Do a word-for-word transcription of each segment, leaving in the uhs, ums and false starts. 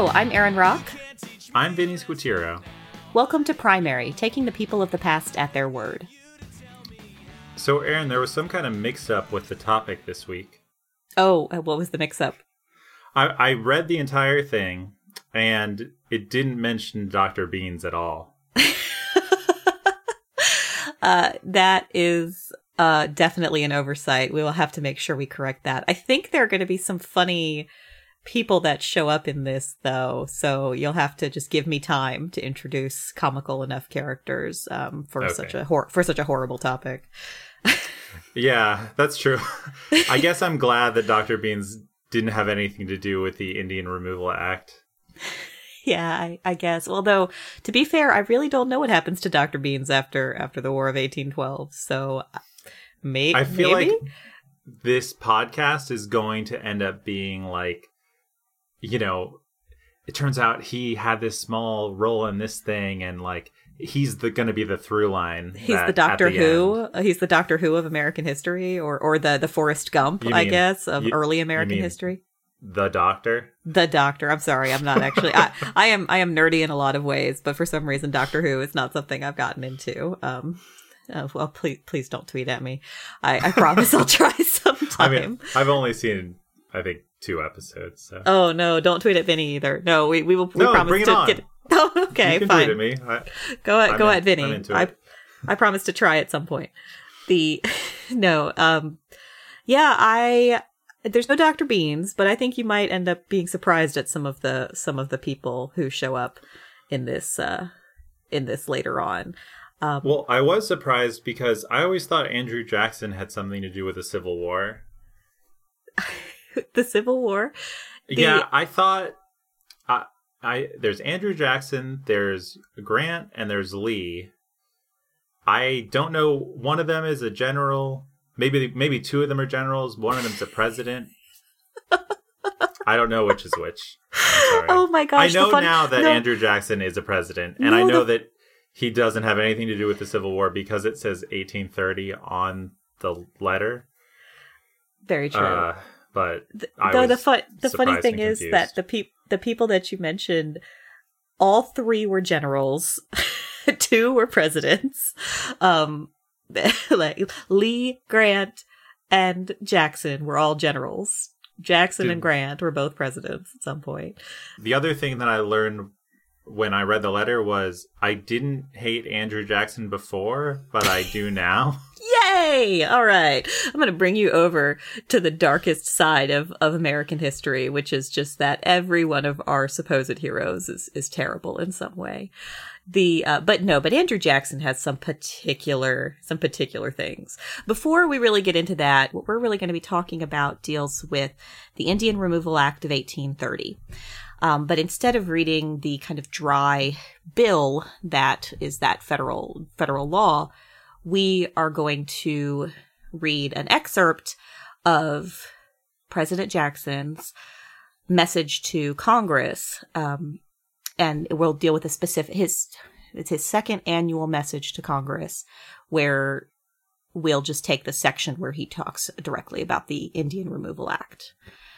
I'm Erin Rock. I'm Vinny Squitiero. Welcome to Primary, taking the people of the past at their word. So, Erin, there was some kind of mix-up with the topic this week. Oh, what was the mix-up? I, I read the entire thing, and it didn't mention Doctor Beans at all. uh, that is uh, definitely an oversight. We will have to make sure we correct that. I think there are going to be some funny people that show up in this, though, so you'll have to just give me time to introduce comical enough characters um, for okay. such a hor- for such a horrible topic. Yeah, that's true. I guess I'm glad that Doctor Beans didn't have anything to do with the Indian Removal Act. Yeah, I, I guess. Although, to be fair, I really don't know what happens to Doctor Beans after after the War of eighteen twelve. So, may- I feel maybe? like this podcast is going to end up being like, you know, it turns out he had this small role in this thing, and like he's the going to be the through line. He's that, the Doctor the Who. end. He's the Doctor Who of American history, or or the the Forrest Gump, You I mean- guess, of you- early American you mean history. The Doctor. The Doctor. I'm sorry, I'm not actually. I, I am I am nerdy in a lot of ways, but for some reason, Doctor Who is not something I've gotten into. Um, uh, well, please please don't tweet at me. I, I promise I'll try sometime. I mean, I've only seen, I think, two episodes. So. Oh no! Don't tweet at Vinny either. No, we we will. We No, promise bring it to on. get. Oh, okay, you can fine. tweet at me. I, Go at I'm go in- at Vinny. I'm into I it. I promise to try at some point. The no, um, yeah, I there's no Doctor Beans, but I think you might end up being surprised at some of the some of the people who show up in this uh in this later on. Um, Well, I was surprised because I always thought Andrew Jackson had something to do with the Civil War. the Civil War. The- Yeah, I thought I, I there's Andrew Jackson, there's Grant, and there's Lee. I don't know. One of them is a general. Maybe maybe two of them are generals. One of them's a president. I don't know which is which. I'm sorry. Oh my gosh! I know the fun- now that no, Andrew Jackson is a president, and No, I know the- that he doesn't have anything to do with the Civil War because it says eighteen thirty on the letter. Very true. Uh, but I Though was the fun, the funny surprised thing and is confused. that the peop the people that you mentioned, all three were generals, two were presidents. Um, like Lee, Grant, and Jackson were all generals. Jackson Dude. and Grant were both presidents at some point. The other thing that I learned when I read the letter was I didn't hate Andrew Jackson before, but I do now. Yay! All right. I'm going to bring you over to the darkest side of, of American history, which is just that every one of our supposed heroes is, is terrible in some way. The, uh, but no, but Andrew Jackson has some particular, some particular things. Before we really get into that, what we're really going to be talking about deals with the Indian Removal Act of eighteen thirty. Um, but instead of reading the kind of dry bill that is that federal, federal law, we are going to read an excerpt of President Jackson's message to Congress, um, and we'll deal with a specific his it's his second annual message to Congress, where we'll just take the section where he talks directly about the Indian Removal Act.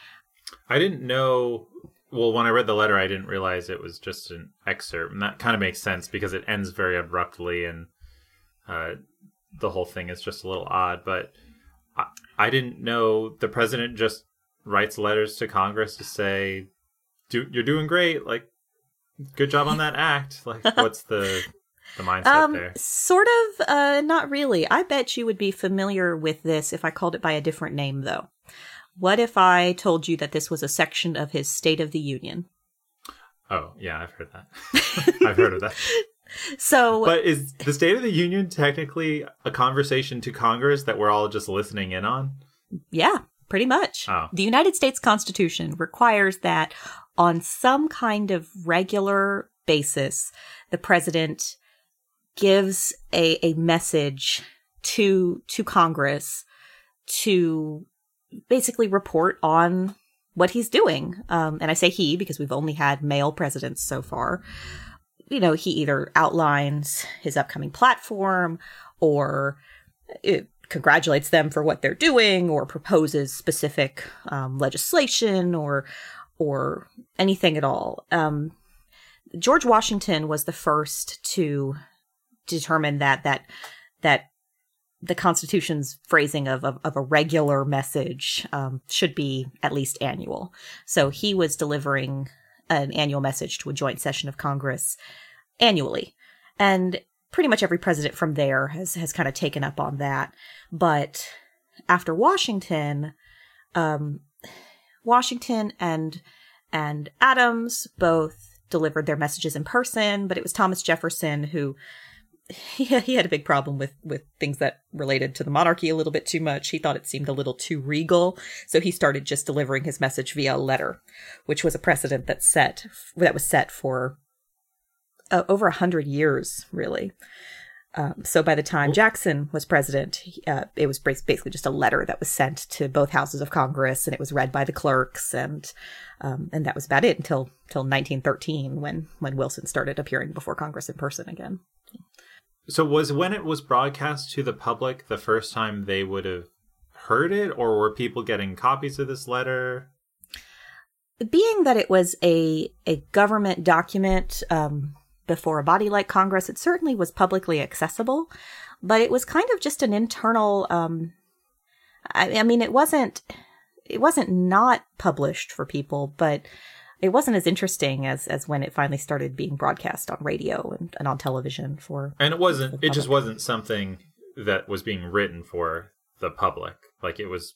I didn't know. Well, when I read the letter, I didn't realize it was just an excerpt, and that kind of makes sense because it ends very abruptly, and uh, the whole thing is just a little odd. But I, I didn't know the president just writes letters to Congress to say, "Do you're doing great? Like, good job on that act." Like, what's the the mindset Um, there? sort of, uh, not really. I bet you would be familiar with this if I called it by a different name, though. What if I told you that this was a section of his State of the Union? Oh, yeah, I've heard that. I've heard of that. So, But is the State of the Union technically a conversation to Congress that we're all just listening in on? yeah, pretty much. Oh. The United States Constitution requires that on some kind of regular basis, the president gives a, a message to to Congress to basically report on what he's doing. Um, and I say he because we've only had male presidents so far. You know, he either outlines his upcoming platform or it congratulates them for what they're doing or proposes specific um, legislation or or anything at all. Um, George Washington was the first to determine that that that the Constitution's phrasing of of, of a regular message um, should be at least annual. So he was delivering an annual message to a joint session of Congress annually, and pretty much every president from there has has kind of taken up on that. But after Washington, um, Washington and and Adams both delivered their messages in person, but it was Thomas Jefferson who he, he had a big problem with with things that related to the monarchy a little bit too much. He thought it seemed a little too regal, so he started just delivering his message via a letter, which was a precedent that set that was set for uh, over a hundred years, really. Um, so by the time Jackson was president, he, uh, it was basically just a letter that was sent to both houses of Congress, and it was read by the clerks, and um, and that was about it until until nineteen thirteen, when when Wilson started appearing before Congress in person again. So was when it was broadcast to the public the first time they would have heard it, or were people getting copies of this letter? Being that it was a a government document, um, before a body like Congress, it certainly was publicly accessible, but it was kind of just an internal, um, I, I mean, it wasn't, it wasn't not published for people, but it wasn't as interesting as, as when it finally started being broadcast on radio and, and on television for. And it wasn't, it just wasn't something that was being written for the public. Like it was,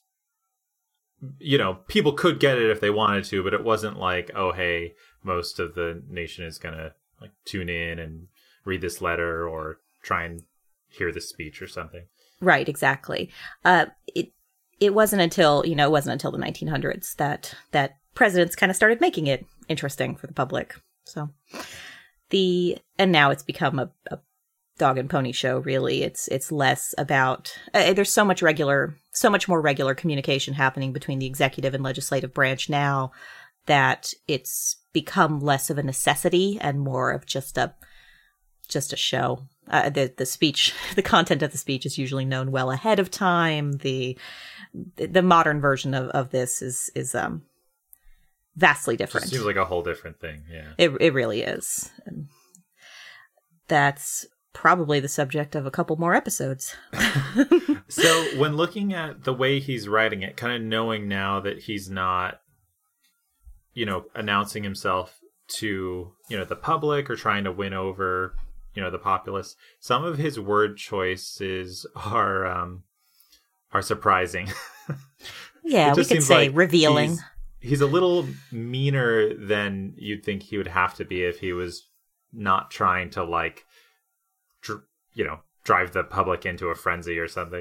you know, people could get it if they wanted to, but it wasn't like, oh, hey, most of the nation is going to like tune in and read this letter or try and hear this speech or something. Right, exactly. Uh, it it wasn't until, you know, it wasn't until the nineteen hundreds that that presidents kind of started making it interesting for the public. So the, and now it's become a, a dog and pony show, really. It's it's less about, uh, there's so much regular, so much more regular communication happening between the executive and legislative branch now that it's become less of a necessity and more of just a just a show. Uh, the the speech, the content of the speech is usually known well ahead of time. The the modern version of, of this is is um vastly different. It seems like a whole different thing. Yeah, it it really is. And that's probably the subject of a couple more episodes. So when looking at the way he's writing it, kind of knowing now that he's not, you know, announcing himself to, you know, the public or trying to win over, you know, the populace, some of his word choices are um, are surprising. Yeah, we could say like revealing. He's, he's a little meaner than you'd think he would have to be if he was not trying to, like, dr- you know, drive the public into a frenzy or something.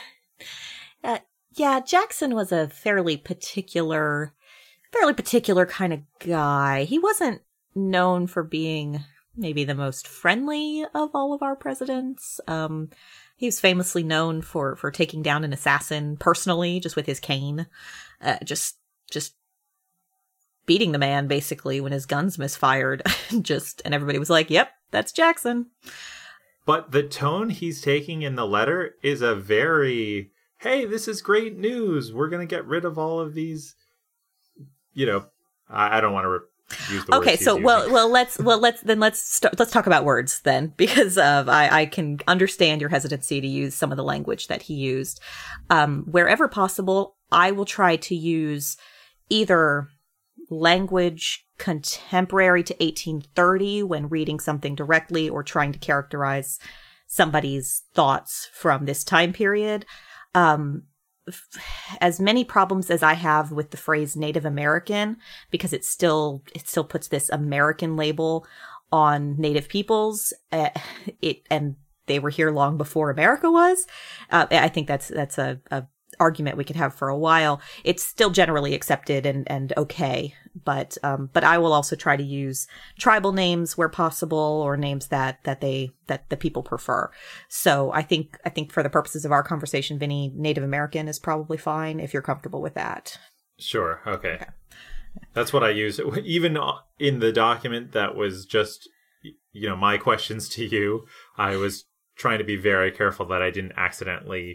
Uh, yeah, Jackson was a fairly particular... fairly particular kind of guy. He wasn't known for being maybe the most friendly of all of our presidents. Um, he was famously known for, for taking down an assassin personally, just with his cane, uh, just just beating the man basically when his guns misfired. Just and everybody was like, "Yep, that's Jackson." But the tone he's taking in the letter is a very, "Hey, this is great news. We're going to get rid of all of these." You know, I, I don't want to re- use the okay, words so he's well, using. well, let's well let's then let's start. Let's talk about words then, because of I, I can understand your hesitancy to use some of the language that he used. Um, wherever possible, I will try to use either language contemporary to eighteen thirty when reading something directly or trying to characterize somebody's thoughts from this time period. Um, as many problems as I have with the phrase Native American, because it still it still puts this American label on Native peoples, uh, it and they were here long before America was. Uh, I think that's that's a, a argument we could have for a while. It's still generally accepted and and okay, but um, but I will also try to use tribal names where possible, or names that that they that the people prefer. So I think I think for the purposes of our conversation, Vinny, Native American is probably fine if you're comfortable with that. Sure. Okay. okay. That's what I use. Even in the document that was just, you know, my questions to you, I was trying to be very careful that I didn't accidentally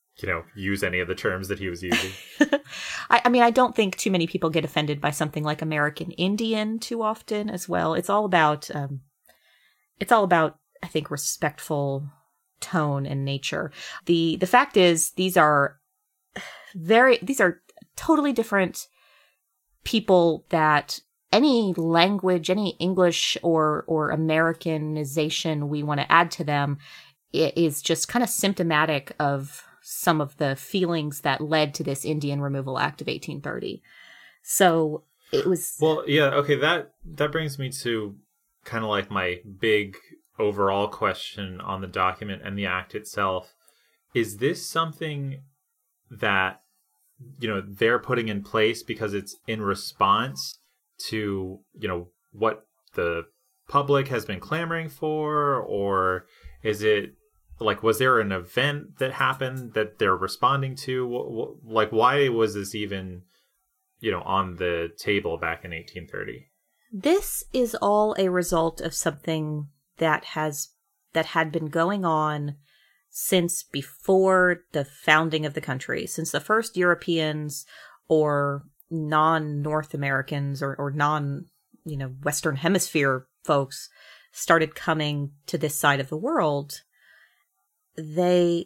you know, use any of the terms that he was using. I, I mean, I don't think too many people get offended by something like American Indian too often as well. It's all about, um, it's all about, I think, respectful tone and nature. The, the fact is, these are very, these are totally different people that any language, any English or, or Americanization we want to add to them is just kind of symptomatic of some of the feelings that led to this Indian Removal Act of eighteen thirty. So it was... Well, yeah, okay, that, that brings me to kind of like my big overall question on the document and the act itself. Is this something that, you know, they're putting in place because it's in response to, you know, what the public has been clamoring for? Or is it like, was there an event that happened that they're responding to? Like, why was this even, you know, on the table back in eighteen thirty? This is all a result of something that has that had been going on since before the founding of the country, since the first Europeans or non-North Americans or, or non, you know, Western Hemisphere folks started coming to this side of the world. They,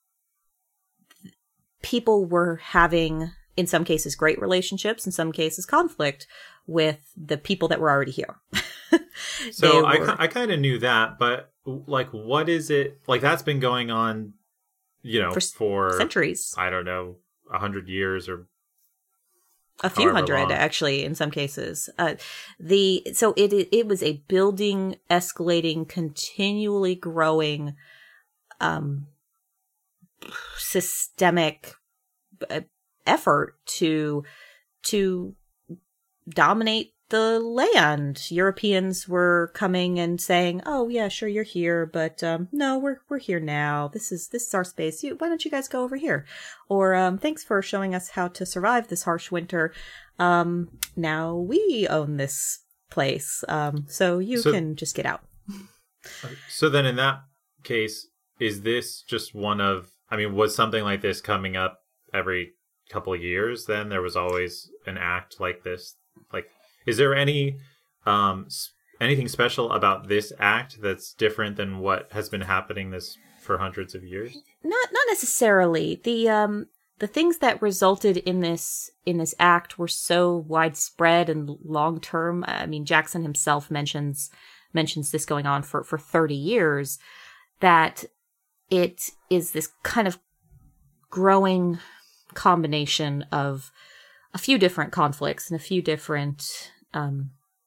people were having, in some cases, great relationships, in some cases, conflict with the people that were already here. So I, were, I kind of knew that, but like, what is it? Like, that's been going on, you know, for, for centuries. I don't know, a hundred years or a few hundred, long. actually, in some cases. Uh, the so it it was a building, escalating, continually growing, um, systemic uh, effort to to dominate the land. Europeans were coming and saying, "Oh yeah, sure, you're here, but um, no, we're we're here now. This is this is our space. You, why don't you guys go over here?" Or um, "Thanks for showing us how to survive this harsh winter. Um, now we own this place, um, so you so, can just get out." So then, in that case, is this just one of? I mean, was something like this coming up every couple of years? Then there was always an act like this, like. Is there any um, anything special about this act that's different than what has been happening this for hundreds of years? Not not necessarily. The um the things that resulted in this in this act were so widespread and long term. I mean, Jackson himself mentions mentions this going on for, for thirty years, that it is this kind of growing combination of a few different conflicts and a few different, um,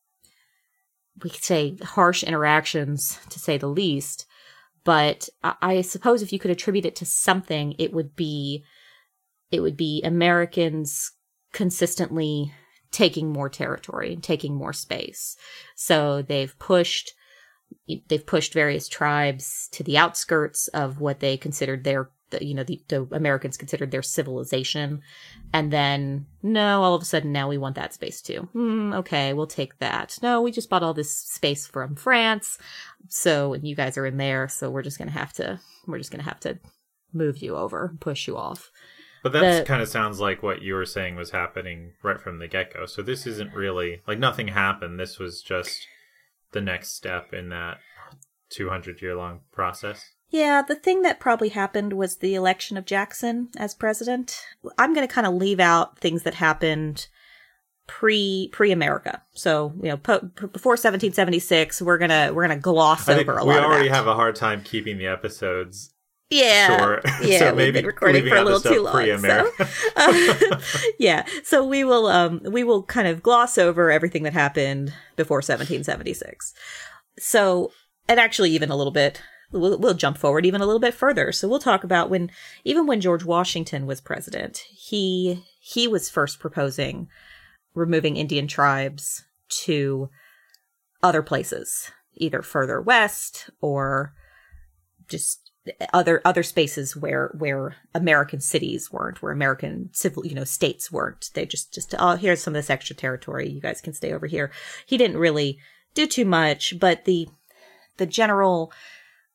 we could say, harsh interactions, to say the least. But I, I suppose if you could attribute it to something, it would be, it would be Americans consistently taking more territory and taking more space. So they've pushed, they've pushed various tribes to the outskirts of what they considered their The, you know, the, the Americans considered their civilization. And then, no, all of a sudden now we want that space too. Mm, okay, we'll take that. No, we just bought all this space from France. So, and you guys are in there. So we're just going to have to, we're just going to have to move you over, push you off. But that kind of sounds like what you were saying was happening right from the get-go. So this isn't really, like, nothing happened. This was just the next step in that two hundred year long process. Yeah, the thing that probably happened was the election of Jackson as president. I'm going to kind of leave out things that happened pre pre America. So, you know, po- before seventeen seventy-six, we're gonna we're gonna gloss I think over a we lot. We already of that. have a hard time keeping the episodes. Yeah, short. yeah, so we've maybe been recording for a little too long. So, uh, yeah, so we will um we will kind of gloss over everything that happened before seventeen seventy-six. So, and actually, even a little bit. We'll, we'll jump forward even a little bit further. So we'll talk about when, even when George Washington was president, he he was first proposing removing Indian tribes to other places, either further west or just other other spaces where where American cities weren't, where American civil, you know, states weren't. They just just oh, here's some of this extra territory. You guys can stay over here. He didn't really do too much, but the the general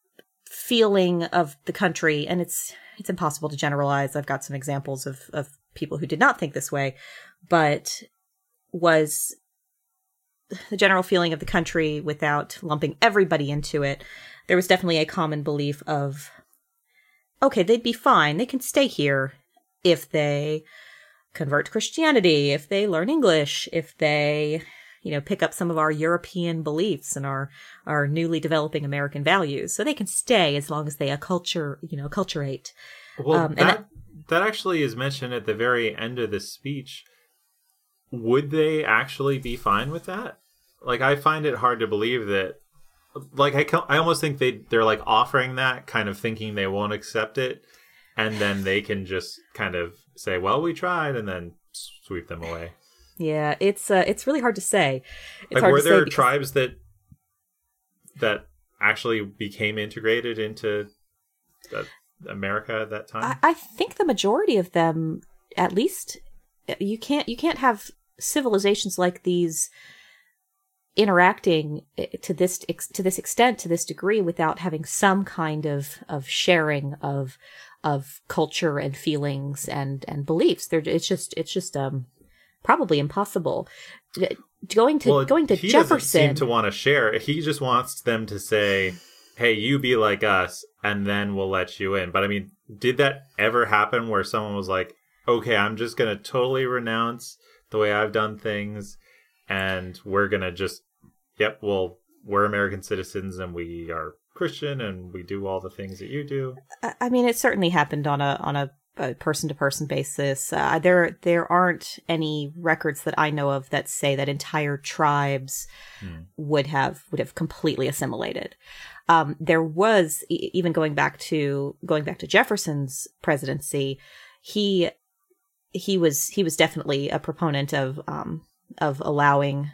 feeling of the country, and it's it's impossible to generalize. I've got some examples of, of people who did not think this way, but was the general feeling of the country without lumping everybody into it. There was definitely a common belief of, okay, they'd be fine. They can stay here if they convert to Christianity, if they learn English, if they, you know, pick up some of our European beliefs and our, our newly developing American values. So they can stay as long as they acculture, you know, acculturate. Well, um, that, and that actually is mentioned at the very end of this speech. Would they actually be fine with that? Like, I find it hard to believe that, like, I, I almost think they, they're, like, offering that, kind of thinking they won't accept it, and then they can just kind of say, well, we tried, and then sweep them away. Yeah, it's uh, it's really hard to say. It's like, hard were to there say because... tribes that that actually became integrated into uh, America at that time? I, I think the majority of them, at least, you can't you can't have civilizations like these interacting to this to this extent, to this degree, without having some kind of of sharing of of culture and feelings and and beliefs. They're it's just it's just um probably impossible. Going to well, going to he Jefferson doesn't seem to want to share. He just wants them to say, "Hey, you be like us, and then we'll let you in." But I mean, did that ever happen where someone was like, "Okay, I'm just gonna totally renounce the way I've done things, and we're gonna just, yep, well, we're American citizens, and we are Christian, and we do all the things that you do"? I mean, it certainly happened on a on a, a person-to-person basis. Uh, there there aren't any records that I know of that say that entire tribes hmm. would have would have completely assimilated. Um, there was, e- even going back to going back to Jefferson's presidency, he he was he was definitely a proponent of um, of allowing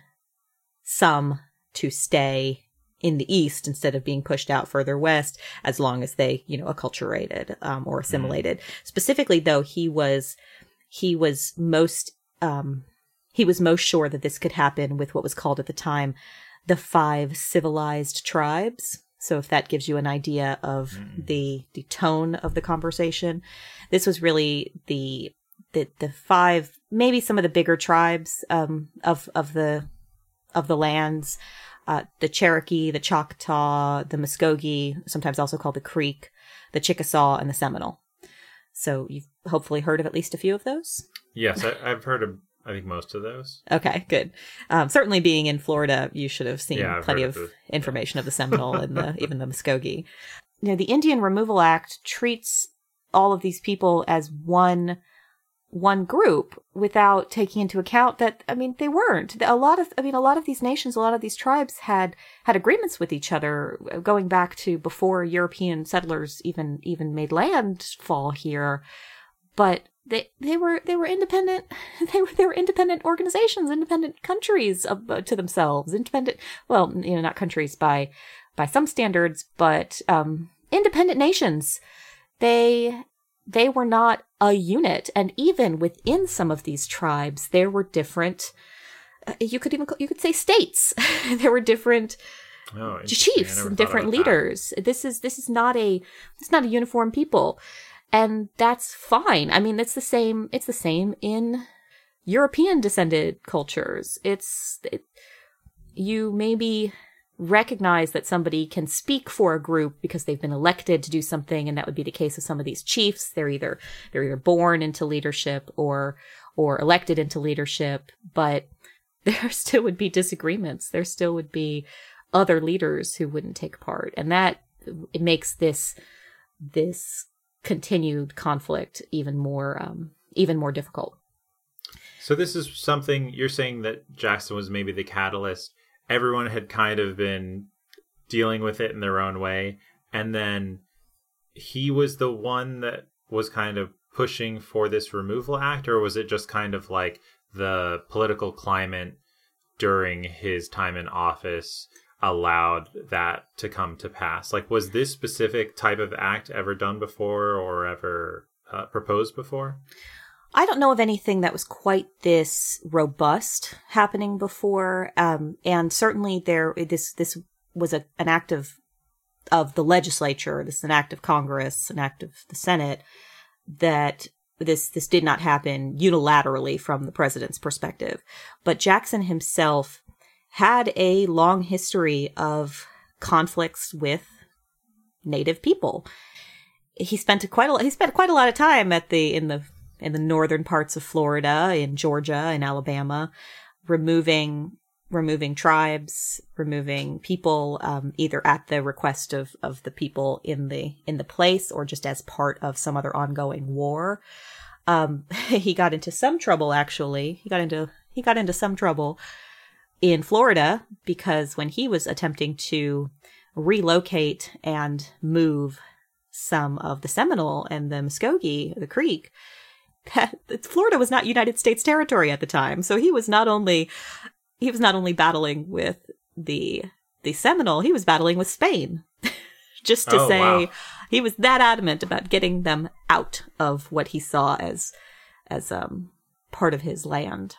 some to stay in the East instead of being pushed out further west, as long as they, you know, acculturated um, or assimilated. Mm. Specifically, though, he was he was most um, he was most sure that this could happen with what was called at the time the five civilized tribes. So if that gives you an idea of mm. the the tone of the conversation, this was really the the the five, maybe some of the bigger tribes um, of of the of the lands. Uh, the Cherokee, the Choctaw, the Muskogee, sometimes also called the Creek, the Chickasaw, and the Seminole. So you've hopefully heard of at least a few of those? Yes, I, I've heard of, I think, most of those. Okay, good. Um, certainly being in Florida, you should have seen yeah, plenty of, of information of the Seminole and the, even the Muskogee. You know, the Indian Removal Act treats all of these people as one one group without taking into account that, I mean, they weren't. A lot of, I mean, a lot of these nations, a lot of these tribes had, had agreements with each other going back to before European settlers even, even made landfall here. But they, they were, they were independent, they were, they were independent organizations, independent countries of, uh, to themselves, independent, well, you know, not countries by, by some standards, but, um, independent nations. They, They were not a unit, and even within some of these tribes, there were different. Uh, you could even you could say states. There were different oh, chiefs and different leaders. That. This is this is not a it's not a uniform people, and that's fine. I mean, it's the same. It's the same in European descended cultures. It's it, you maybe recognize that somebody can speak for a group because they've been elected to do something, and that would be the case of some of these chiefs. They're either they're either born into leadership or or elected into leadership, but there still would be disagreements. There still would be other leaders who wouldn't take part, and that it makes this this continued conflict even more um, even more difficult. So this is something you're saying that Jackson was maybe the catalyst. Everyone had kind of been dealing with it in their own way. And then he was the one that was kind of pushing for this removal act? Or was it just kind of like the political climate during his time in office allowed that to come to pass? Like, was this specific type of act ever done before or ever uh, proposed before? I don't know of anything that was quite this robust happening before, um, and certainly there this this was a, an act of of the legislature. This is an act of Congress, an act of the Senate, that this this did not happen unilaterally from the president's perspective. But Jackson himself had a long history of conflicts with Native people. He spent quite a he spent quite a lot of time at the in the in the northern parts of Florida, in Georgia, in Alabama, removing removing tribes, removing people, um, either at the request of, of the people in the in the place or just as part of some other ongoing war. Um, he got into some trouble, actually. He got into he got into some trouble in Florida because when he was attempting to relocate and move some of the Seminole and the Muskogee, the Creek, Florida was not United States territory at the time. So he was not only he was not only battling with the the Seminole, he was battling with Spain. Just to oh, say, wow. He was that adamant about getting them out of what he saw as as um part of his land.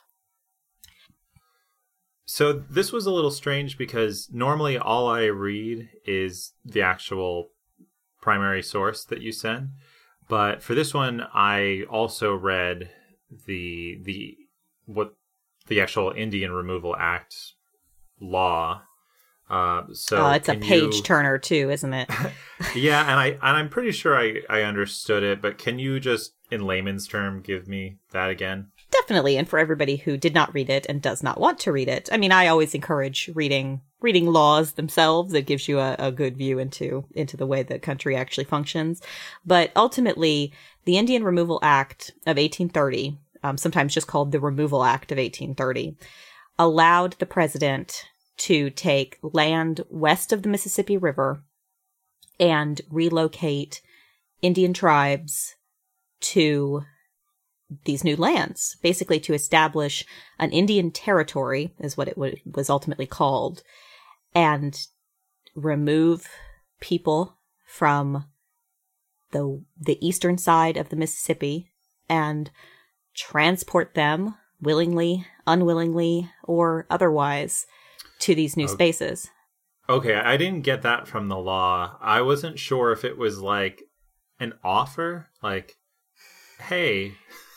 So this was a little strange because normally all I read is the actual primary source that you send. But for this one, I also read the the what the actual Indian Removal Act law. Uh, so oh, it's a page you... turner too, isn't it? Yeah, and I and I'm pretty sure I, I understood it. But can you just, in layman's term, give me that again? Definitely, and for everybody who did not read it and does not want to read it. I mean, I always encourage reading reading laws themselves. It gives you a, a good view into into the way the country actually functions. But ultimately, the Indian Removal Act of eighteen thirty, um, sometimes just called the Removal Act of eighteen thirty, allowed the president to take land west of the Mississippi River and relocate Indian tribes to these new lands, basically to establish an Indian territory, is what it w- was ultimately called, and remove people from the the eastern side of the Mississippi and transport them willingly, unwillingly, or otherwise to these new okay. spaces. Okay, I didn't get that from the law. I wasn't sure if it was like an offer, like, hey,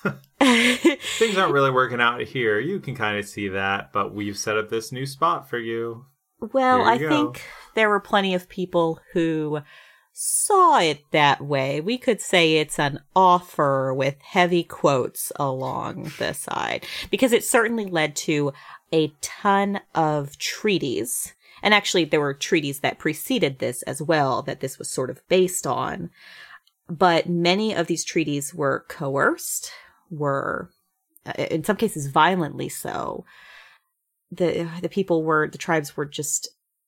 things aren't really working out here. You can kind of see that, but we've set up this new spot for you. Well, you I go. think there were plenty of people who saw it that way. We could say it's an offer with heavy quotes along the side, because it certainly led to a ton of treaties. And actually, there were treaties that preceded this as well, that this was sort of based on. But many of these treaties were coerced, were in some cases violently so. The the people were, the tribes were just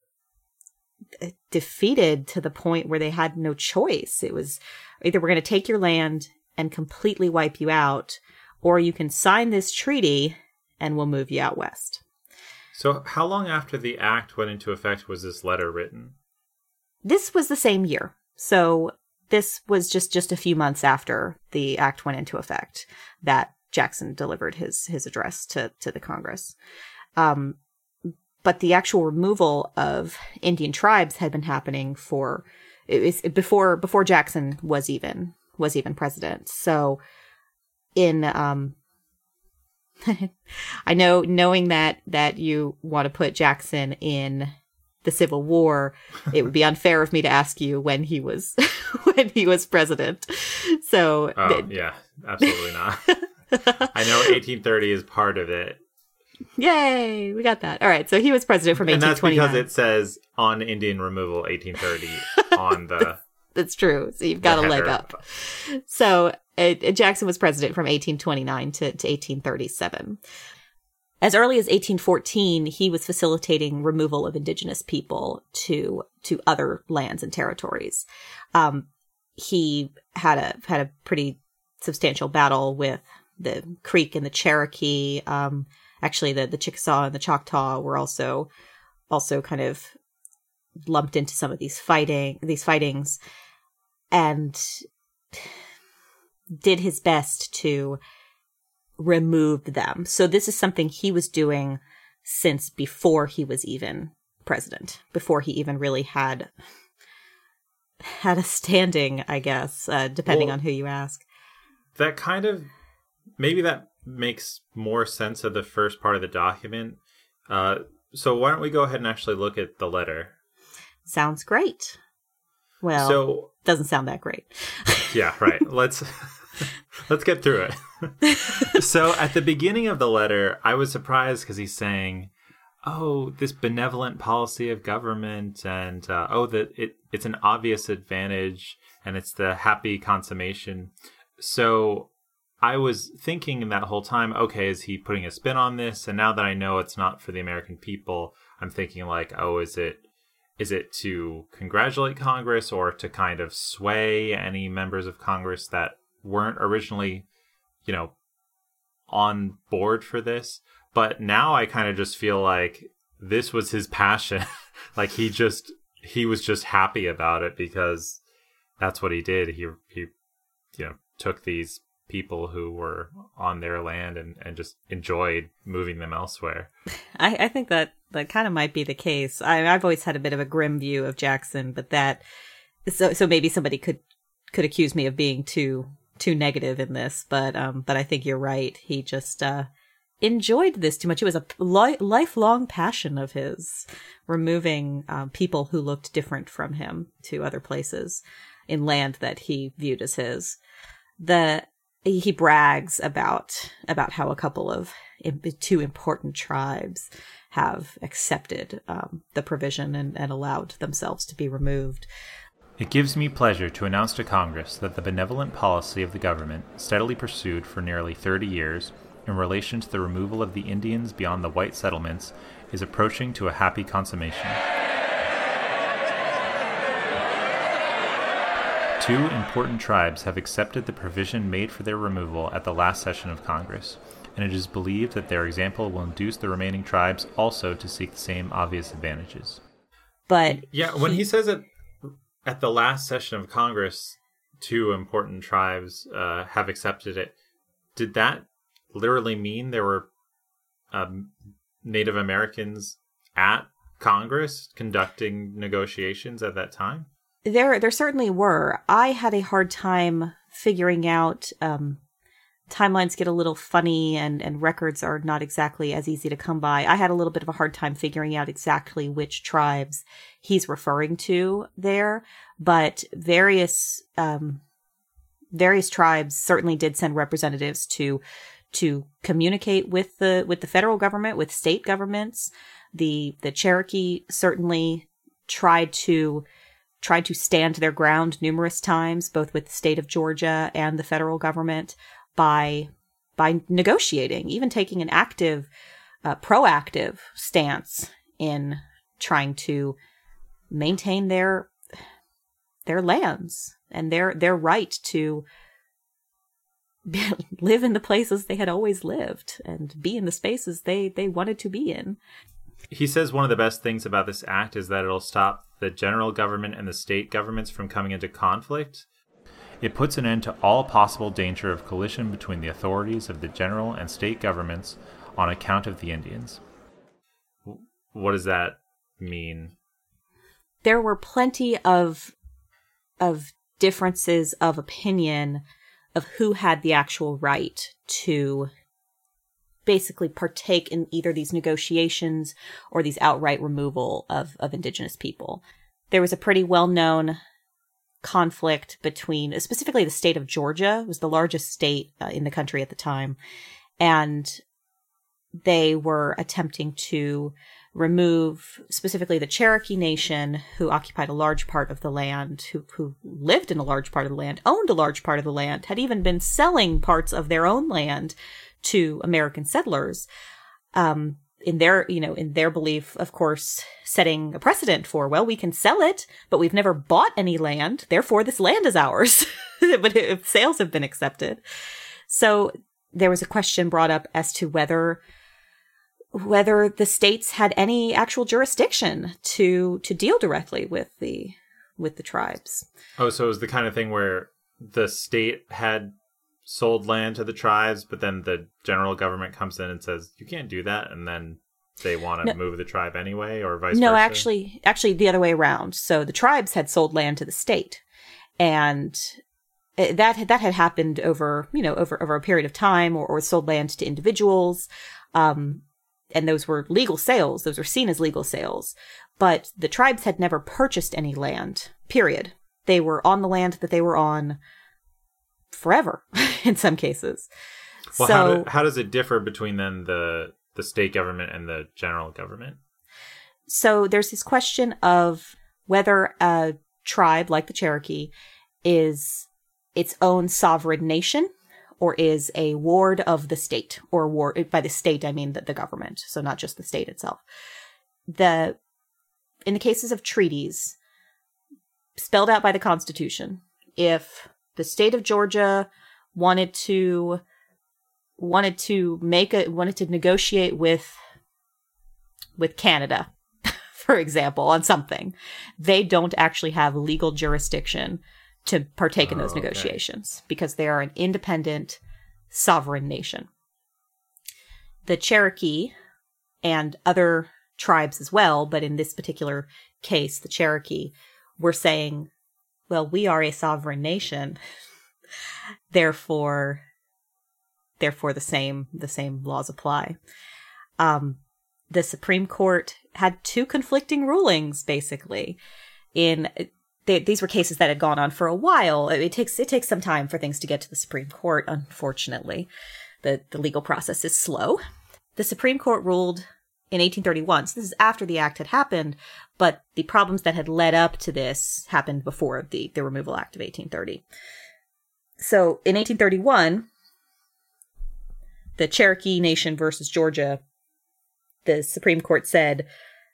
defeated to the point where they had no choice. It was either we're going to take your land and completely wipe you out, or you can sign this treaty and we'll move you out west. So how long after the act went into effect was this letter written? This was the same year. So this was just, just a few months after the act went into effect that Jackson delivered his his address to, to the Congress. Um, but the actual removal of Indian tribes had been happening for it was before before Jackson was even was even president. So in um, I know knowing that that you want to put Jackson in the Civil War, it would be unfair of me to ask you when he was when he was president. So oh, th- yeah, absolutely not. I know eighteen thirty is part of it. Yay, we got that. All right, so he was president from and eighteen twenty-nine. And that's because it says on Indian removal eighteen thirty on the That's true. So you've got a leg up. So uh, Jackson was president from eighteen twenty-nine to, to eighteen thirty-seven. As early as eighteen fourteen, he was facilitating removal of indigenous people to to other lands and territories. Um, he had a had a pretty substantial battle with the Creek and the Cherokee. Um, actually, the the Chickasaw and the Choctaw were also also kind of lumped into some of these fighting these fightings, and did his best to remove them. So this is something he was doing since before he was even president, before he even really had had a standing, I guess, uh, depending Well, on who you ask. That kind of, maybe that makes more sense of the first part of the document. Uh, so why don't we go ahead and actually look at the letter? Sounds great. Well, so, doesn't sound that great. Yeah, right. Let's let's get through it. So at the beginning of the letter, I was surprised because he's saying, oh, this benevolent policy of government, and uh, oh, that it, it's an obvious advantage, and it's the happy consummation. So I was thinking that whole time, okay, is he putting a spin on this? And now that I know it's not for the American people, I'm thinking like, oh, is it is it to congratulate Congress or to kind of sway any members of Congress that weren't originally, you know, on board for this? But now I kind of just feel like this was his passion. Like he just, he was just happy about it because that's what he did. He, he, you know, took these people who were on their land and, and just enjoyed moving them elsewhere. I, I think that that kind of might be the case. I, I've always had a bit of a grim view of Jackson, but that, so so maybe somebody could could accuse me of being too too negative in this, but um, but I think you're right. He just uh, enjoyed this too much. It was a li- lifelong passion of his, removing um, people who looked different from him to other places in land that he viewed as his. The he brags about about how a couple of two important tribes have accepted um, the provision and, and allowed themselves to be removed. It gives me pleasure to announce to Congress that the benevolent policy of the government, steadily pursued for nearly thirty years, in relation to the removal of the Indians beyond the white settlements, is approaching to a happy consummation. Two important tribes have accepted the provision made for their removal at the last session of Congress, and it is believed that their example will induce the remaining tribes also to seek the same obvious advantages. But yeah, when he says it at the last session of Congress, two important tribes uh, have accepted it, did that literally mean there were um, Native Americans at Congress conducting negotiations at that time? There, there certainly were. I had a hard time figuring out. Um, timelines get a little funny, and, and records are not exactly as easy to come by. I had a little bit of a hard time figuring out exactly which tribes he's referring to there, but various um, various tribes certainly did send representatives to to communicate with the with the federal government, with state governments. The the Cherokee certainly tried to. tried to stand their ground numerous times, both with the state of Georgia and the federal government, by by negotiating, even taking an active, uh, proactive stance in trying to maintain their their lands and their their right to live in the places they had always lived and be in the spaces they, they wanted to be in. He says one of the best things about this act is that it'll stop the general government and the state governments from coming into conflict. It puts an end to all possible danger of collision between the authorities of the general and state governments on account of the Indians. What does that mean? There were plenty of of differences of opinion of who had the actual right to basically partake in either these negotiations or these outright removal of, of indigenous people. There was a pretty well-known conflict between, specifically the state of Georgia was the largest state uh, in the country at the time, and they were attempting to remove specifically the Cherokee Nation, who occupied a large part of the land, who, who lived in a large part of the land, owned a large part of the land, had even been selling parts of their own land to American settlers, um, in their, you know, in their belief, of course, setting a precedent for, well, we can sell it, but we've never bought any land, therefore this land is ours. But if sales have been accepted. So there was a question brought up as to whether whether the states had any actual jurisdiction to to deal directly with the with the tribes. Oh, so it was the kind of thing where the state had sold land to the tribes, but then the general government comes in and says, you can't do that. And then they want to No. move the tribe anyway, or vice No, versa? actually, actually the other way around. So the tribes had sold land to the state, and it- that had, that had happened over, you know, over, over a period of time, or, or sold land to individuals. Um, and those were legal sales. Those were seen as legal sales. But the tribes had never purchased any land, period. They were on the land that they were on forever, in some cases. Well, so, how, do, how does it differ between then the the state government and the general government? So there's this question of whether a tribe like the Cherokee is its own sovereign nation or is a ward of the state, or ward, by the state, I mean the, the government. So not just the state itself. The, in the cases of treaties spelled out by the Constitution, if the state of Georgia wanted to wanted to make a wanted to negotiate with with Canada, for example, on something, they don't actually have legal jurisdiction to partake in those Oh, okay. negotiations because they are an independent sovereign nation. The Cherokee and other tribes as well, but in this particular case, the Cherokee, were saying, well, we are a sovereign nation, therefore Therefore, the same the same laws apply. Um, the Supreme Court had two conflicting rulings, basically. In they, these were cases that had gone on for a while. It, it takes it takes some time for things to get to the Supreme Court. Unfortunately, the the legal process is slow. The Supreme Court ruled in eighteen thirty-one. So this is after the act had happened, but the problems that had led up to this happened before the the Removal Act of eighteen thirty. So in eighteen thirty-one. The Cherokee Nation versus Georgia, the Supreme Court said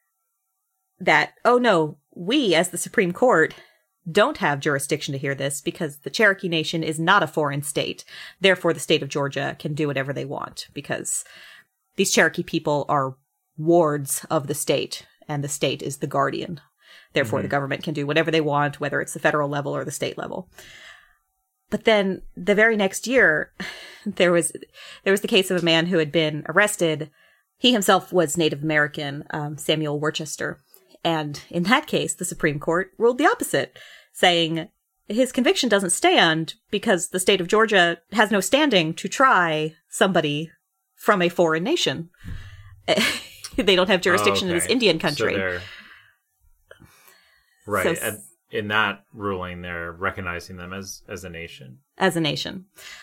that, oh no, we as the Supreme Court don't have jurisdiction to hear this because the Cherokee Nation is not a foreign state. Therefore, the state of Georgia can do whatever they want because these Cherokee people are wards of the state and the state is the guardian. Therefore, Mm-hmm. the government can do whatever they want, whether it's the federal level or the state level. But then the very next year, there was there was the case of a man who had been arrested. He himself was Native American, um, Samuel Worcester. And in that case, the Supreme Court ruled the opposite, saying his conviction doesn't stand because the state of Georgia has no standing to try somebody from a foreign nation. They don't have jurisdiction Oh, in this okay. Indian country. So they're- right. So- and in that ruling, they're recognizing them as, as a nation. as a nation.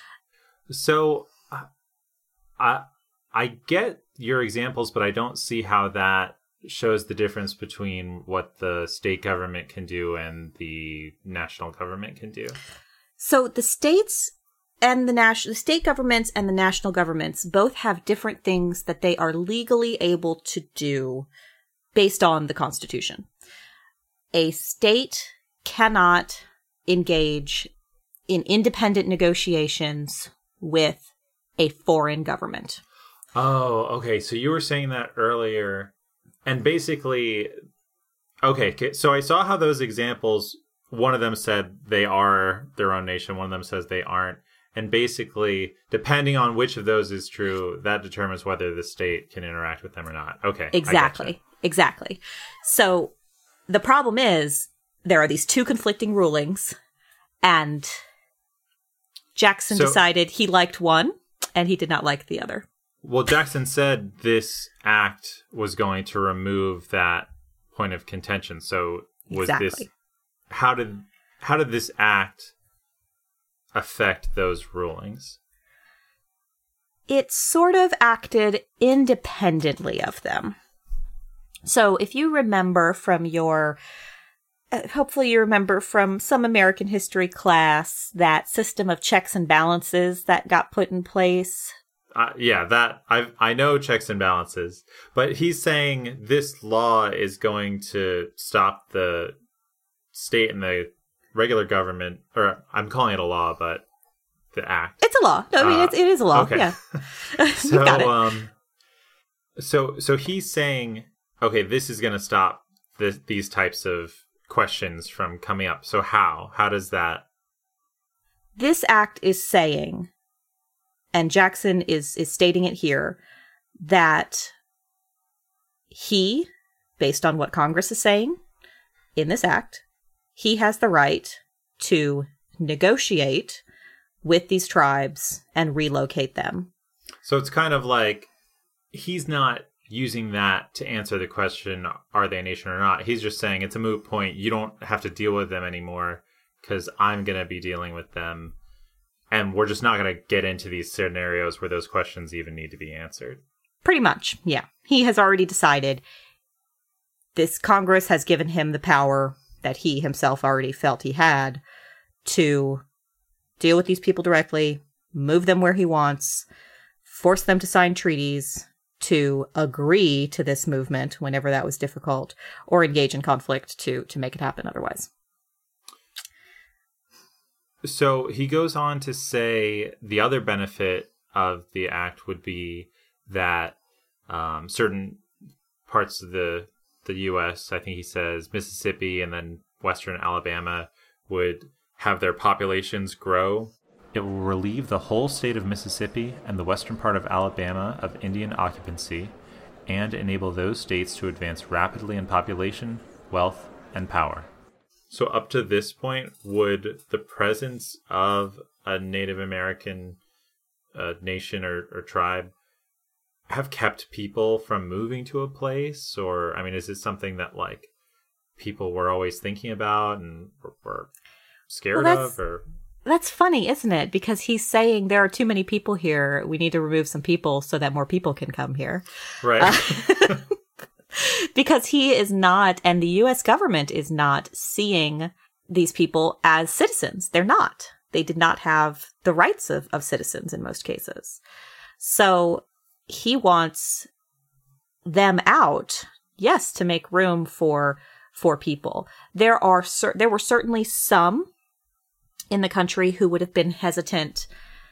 So uh, I I get your examples, but I don't see how that shows the difference between what the state government can do and the national government can do. So the states and the national, the state governments and the national governments both have different things that they are legally able to do based on the Constitution. A state cannot engage in independent negotiations with a foreign government. Oh, okay. So you were saying that earlier. And basically, okay, okay, so I saw how those examples, one of them said they are their own nation, one of them says they aren't. And basically, depending on which of those is true, that determines whether the state can interact with them or not. Okay. I Exactly. gotcha. Exactly. So the problem is there are these two conflicting rulings, and Jackson So- decided he liked one and he did not like the other. Well, Jackson said this act was going to remove that point of contention. So was this Exactly. how did how did this act affect those rulings? It sort of acted independently of them. So if you remember from your, uh, hopefully you remember from some American history class, that system of checks and balances that got put in place. Uh, yeah, that I I know checks and balances, but he's saying this law is going to stop the state and the regular government, or I'm calling it a law, but the act. It's a law. No, I mean, Uh, it's, it is a law. okay. Yeah. So, You got it. um, so so he's saying, okay, this is going to stop this, these types of questions from coming up. So how how does that? This act is saying, and Jackson is is stating it here, that he, based on what Congress is saying in this act, he has the right to negotiate with these tribes and relocate them. So it's kind of like he's not using that to answer the question, are they a nation or not? He's just saying it's a moot point. You don't have to deal with them anymore because I'm going to be dealing with them. And we're just not going to get into these scenarios where those questions even need to be answered. Pretty much, yeah. He has already decided this Congress has given him the power that he himself already felt he had to deal with these people directly, move them where he wants, force them to sign treaties, to agree to this movement whenever that was difficult, or engage in conflict to to make it happen otherwise. So he goes on to say the other benefit of the act would be that um, certain parts of the the U S, I think he says Mississippi and then Western Alabama, would have their populations grow. It will relieve the whole state of Mississippi and the western part of Alabama of Indian occupancy and enable those states to advance rapidly in population, wealth, and power. So up to this point, would the presence of a Native American uh, nation or, or tribe have kept people from moving to a place? Or, I mean, is it something that, like, people were always thinking about and were, were scared well, of? Or that's funny, isn't it? Because he's saying there are too many people here. We need to remove some people so that more people can come here. Right. Uh, because he is not, and the U S government is not seeing these people as citizens. They're not. They did not have the rights of, of citizens in most cases. So he wants them out, yes, to make room for for people. There are cer- there were certainly some in the country who would have been hesitant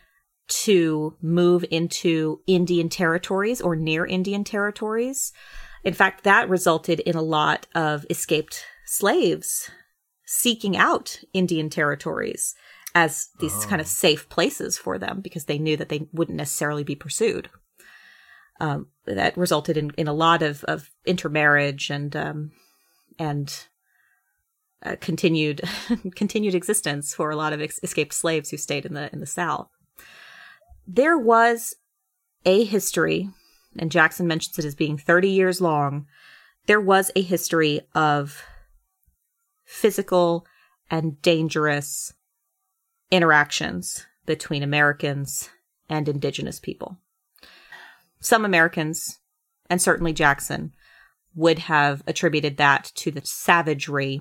to move into Indian territories or near Indian territories. In fact, that resulted in a lot of escaped slaves seeking out Indian territories as these oh. kind of safe places for them because they knew that they wouldn't necessarily be pursued. Um, that resulted in, in a lot of, of intermarriage and um, and uh, continued continued existence for a lot of ex- escaped slaves who stayed in the in the South. There was a history, and Jackson mentions it as being thirty years long. There was a history of physical and dangerous interactions between Americans and indigenous people. Some Americans, and certainly Jackson, would have attributed that to the savagery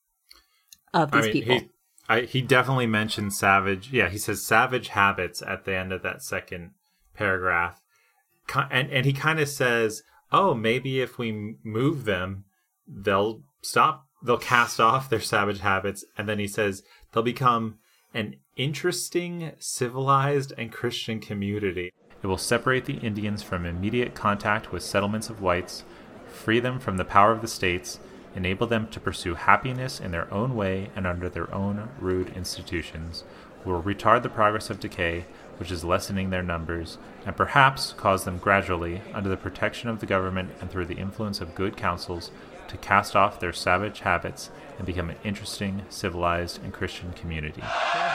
of these I mean, people. He, I, he definitely mentioned savage. Yeah, he says savage habits at the end of that second paragraph. And, and he kind of says, oh, maybe if we move them, they'll stop, they'll cast off their savage habits. And then he says they'll become an interesting, civilized, and Christian community. It will separate the Indians from immediate contact with settlements of whites, free them from the power of the states, enable them to pursue happiness in their own way and under their own rude institutions, will retard the progress of decay, which is lessening their numbers, and perhaps cause them gradually, under the protection of the government and through the influence of good counsels, to cast off their savage habits and become an interesting, civilized, and Christian community.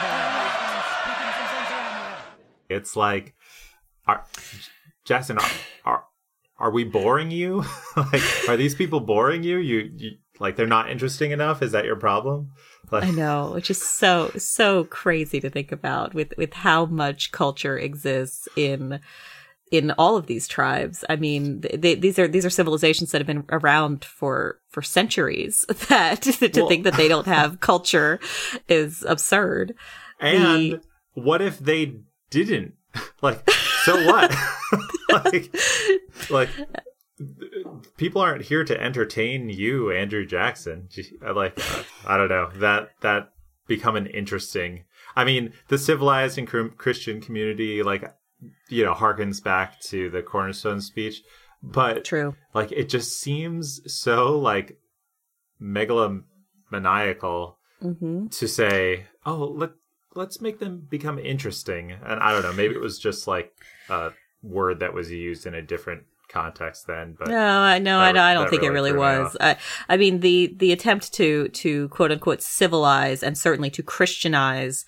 It's like, are, Jackson, are, are are we boring you? Like, are these people boring you? You, you like they're not interesting enough? Is that your problem? Like, I know, which is so so crazy to think about with with how much culture exists in in all of these tribes. I mean, they, these are these are civilizations that have been around for for centuries. That to well, think that they don't have culture is absurd. And the, what if they didn't? Like, so what? like, like people aren't here to entertain you, Andrew Jackson. Like, I don't know, that that become an interesting. I mean, the civilized and Christian community, like, you know, harkens back to the Cornerstone speech, but true. Like, it just seems so like megalomaniacal mm-hmm. to say, oh, let. let's make them become interesting. And I don't know, maybe it was just like a word that was used in a different context then. But no, I no, I, I don't think it really was. I, I mean, the the attempt to to quote unquote civilize and certainly to Christianize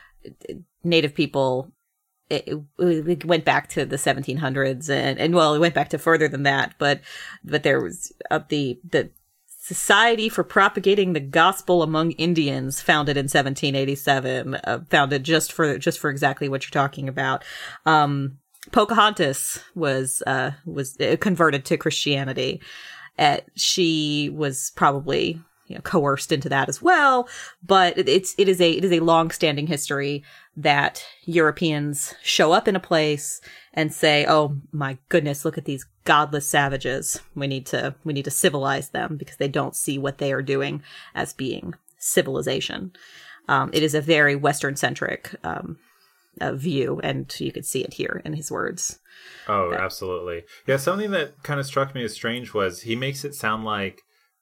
Native people, it, it, it went back to the seventeen hundreds, and, and well, it went back to further than that. But but there was uh, the the Society for Propagating the Gospel Among Indians, founded in seventeen eighty-seven, uh, founded just for just for exactly what you're talking about. Um, Pocahontas was uh, was converted to Christianity. Uh, she was probably, you know, coerced into that as well. But it, it's it is a it is a long-standing history that Europeans show up in a place and say, "Oh my goodness, look at these godless savages. We need to we need to civilize them," because they don't see what they are doing as being civilization. Um, it is a very Western-centric um, uh, view, and you could see it here in his words. Oh, that- absolutely. Yeah, something that kind of struck me as strange was he makes it sound like,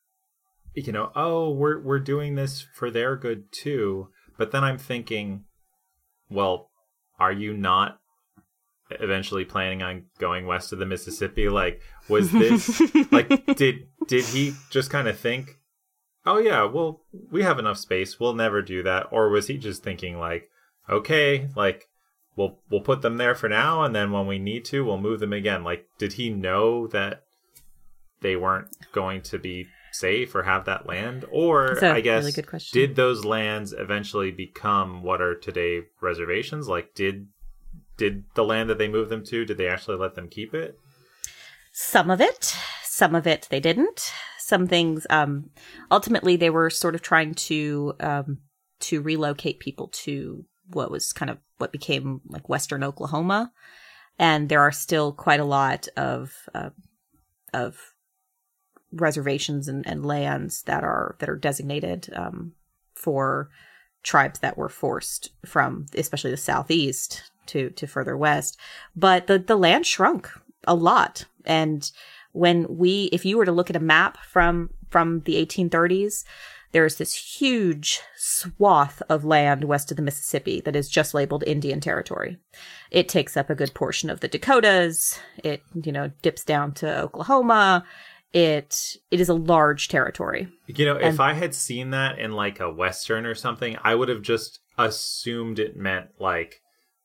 you know, oh, we're we're doing this for their good too. But then I'm thinking, well, are you not eventually planning on going west of the Mississippi? Like, was this like did did he just kind of think, oh yeah, well, we have enough space, we'll never do that? Or was he just thinking like, okay, like we'll we'll put them there for now, and then when we need to, we'll move them again? Like, did he know that they weren't going to be safe or have that land? Or I guess really good question. Did those lands eventually become what are today reservations? Like, did did the land that they moved them to, did they actually let them keep it? Some of it, some of it they didn't. Some things, um, ultimately they were sort of trying to um, to relocate people to what was kind of what became like Western Oklahoma, and there are still quite a lot of uh, of reservations and, and lands that are that are designated um, for tribes that were forced from, especially the southeast, to to further west. But the the land shrunk a lot, and when we, if you were to look at a map from from the eighteen thirties, there's this huge swath of land west of the Mississippi that is just labeled Indian territory. It takes up a good portion of the Dakotas. It, you know, dips down to Oklahoma. It it is a large territory. You know, And- if I had seen that in like a Western or something, I would have just assumed it meant like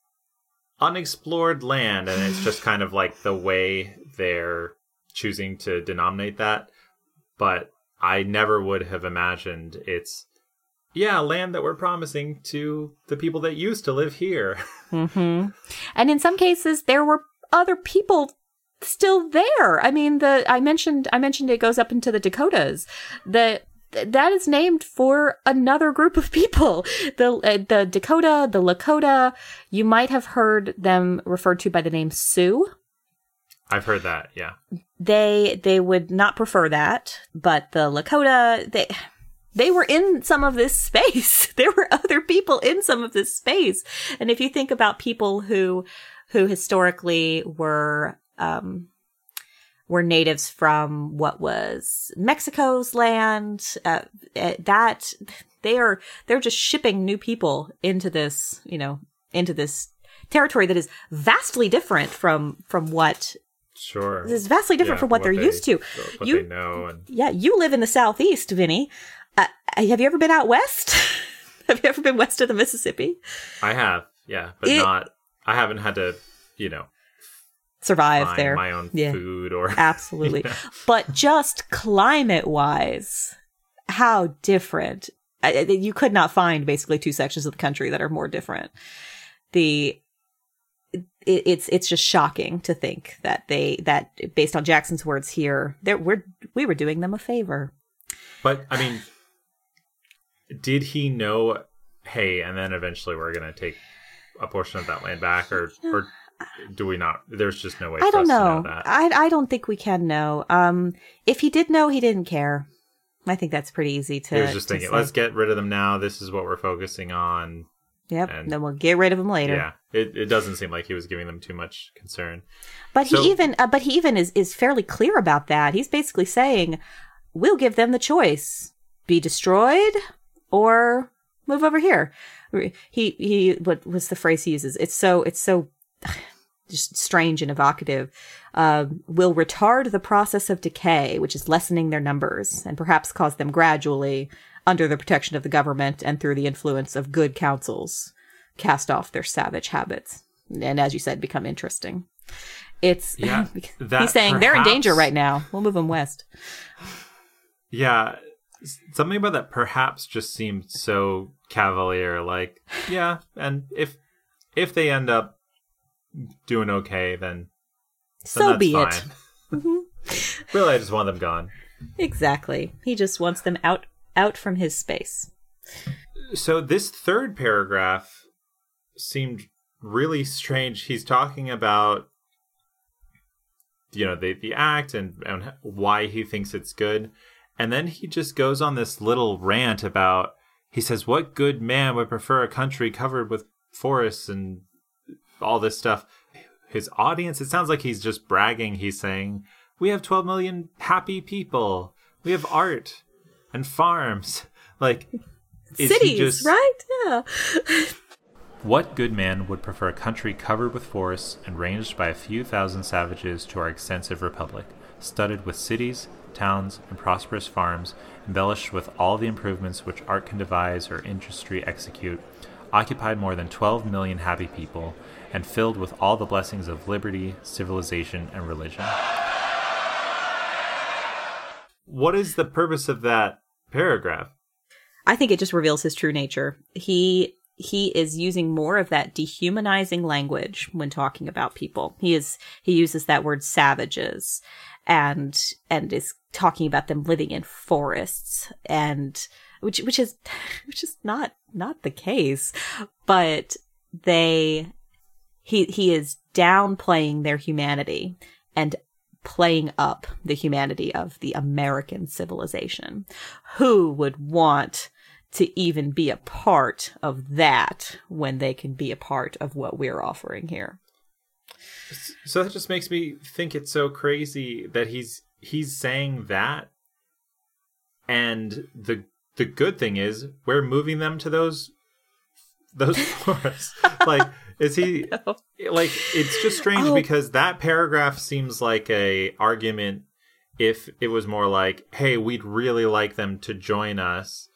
unexplored land, and it's just kind of like the way they're choosing to denominate that. But I never would have imagined it's, yeah, land that we're promising to the people that used to live here. Mm-hmm. And in some cases, there were other people still there. I mean, the I mentioned I mentioned it goes up into the Dakotas. The that is named for another group of people. The uh, the Dakota, the Lakota. You might have heard them referred to by the name Sioux. I've heard that, yeah. They they would not prefer that, but the Lakota, they they were in some of this space. There were other people in some of this space. And if you think about people who who historically were um were natives from what was Mexico's land, uh, that they are they're just shipping new people into this, you know, into this territory that is vastly different from from what Sure. This is vastly different Yeah, from what, they're they, used to. What You- they know. And Yeah, you live in the Southeast, Vinny. Uh, have you ever been out west? Have you ever been west of the Mississippi? I have, yeah, but It- not, I haven't had to, you know, Survive find there. my own Yeah. food or Absolutely. Yeah. But just climate-wise, how different. I- I- You could not find basically two sections of the country that are more different. The it, it's it's just shocking to think that they that based on Jackson's words here, that we're we were doing them a favor. But I mean, did he know, hey, and then eventually we're going to take a portion of that land back, or or do we not? There's just no way I for don't us to know. know that. I I don't think we can know. Um, if he did know, he didn't care. I think that's pretty easy to. He was just to thinking, say. let's get rid of them now. This is what we're focusing on. Yep. and- Then we'll get rid of him later. Yeah, it it doesn't seem like he was giving them too much concern. But So- he even, uh, but he even is is fairly clear about that. He's basically saying, "We'll give them the choice: be destroyed or move over here." He he. What was the phrase he uses? It's so it's so just strange and evocative, uh, will retard the process of decay, which is lessening their numbers, and perhaps cause them gradually, under the protection of the government and through the influence of good counsels, cast off their savage habits. And as you said, become interesting. It's yeah, he's saying perhaps, they're in danger right now. We'll move them west. Yeah, something about that perhaps just seemed so cavalier. Like, yeah, and if if they end up doing okay, then, then so that's be fine. it. Mm-hmm. Really, I just want them gone. Exactly. He just wants them out out from his space. So this third paragraph seemed really strange. He's talking about, you know, the the act and, and why he thinks it's good. And then he just goes on this little rant about, he says, what good man would prefer a country covered with forests and all this stuff? His audience, it sounds like he's just bragging. He's saying, we have twelve million happy people. We have art and farms. Like, is cities, he just... right? Yeah. What good man would prefer a country covered with forests and ranged by a few thousand savages to our extensive republic, studded with cities, towns, and prosperous farms, embellished with all the improvements which art can devise or industry execute, occupied more than twelve million happy people, and filled with all the blessings of liberty, civilization, and religion? What is the purpose of that paragraph? I think it just reveals his true nature. He he is using more of that dehumanizing language when talking about people. He is he uses that word savages and and is talking about them living in forests, and which which is which is not not the case, but they he he is downplaying their humanity and playing up the humanity of the American civilization. Who would want to even be a part of that when they can be a part of what we're offering here? So that just makes me think it's so crazy that he's he's saying that, and the the good thing is we're moving them to those those forests. Like, is he no. like, it's just strange oh. because that paragraph seems like a argument if it was more like, hey, we'd really like them to join us,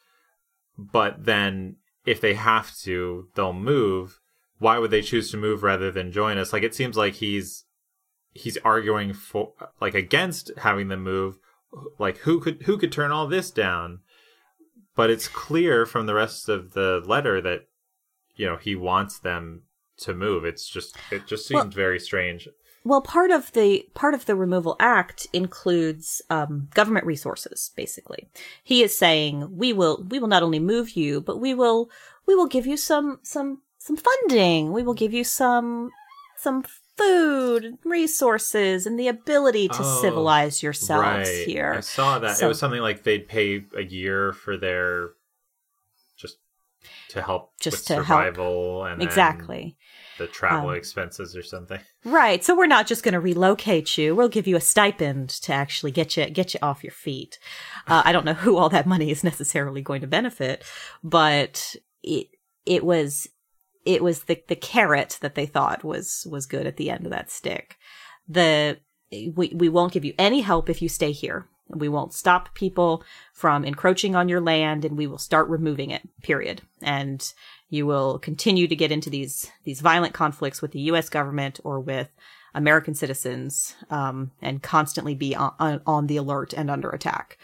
but then if they have to, they'll move. Why would they choose to move rather than join us? Like, it seems like he's he's arguing for, like, against having them move. Like, who could who could turn all this down? But it's clear from the rest of the letter that, you know, he wants them to move. It's just it just seems well, very strange. Well, part of the part of the removal act includes um, government resources. Basically, he is saying we will we will not only move you, but we will we will give you some some some funding. We will give you some some food, resources, and the ability to oh, civilize yourselves right. here. I saw that. So, it was something like they'd pay a year for their just to help just with to survival help. and exactly the travel um, expenses or something. Right. So we're not just going to relocate you. We'll give you a stipend to actually get you get you off your feet. Uh, I don't know who all that money is necessarily going to benefit, but it it was. It was the, the carrot that they thought was, was good at the end of that stick. The we we won't give you any help if you stay here. We won't stop people from encroaching on your land, and we will start removing it, period. And you will continue to get into these these violent conflicts with the U S government or with American citizens, um, and constantly be on, on, on the alert and under attack.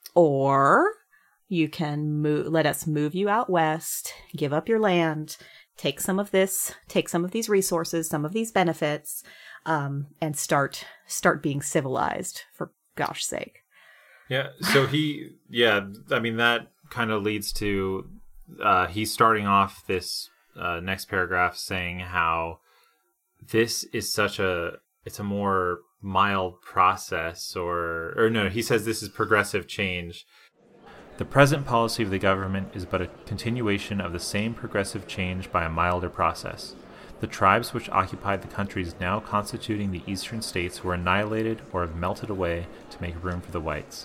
Or you can move, let us move you out west, give up your land, take some of this, take some of these resources, some of these benefits, um, and start start being civilized, for gosh sake. Yeah, so he, yeah, I mean, that kind of leads to, uh, he's starting off this uh, next paragraph saying how this is such a, it's a more mild process, or, or no, he says this is progressive change. The present policy of the government is but a continuation of the same progressive change by a milder process. The tribes which occupied the countries now constituting the eastern states were annihilated or have melted away to make room for the whites.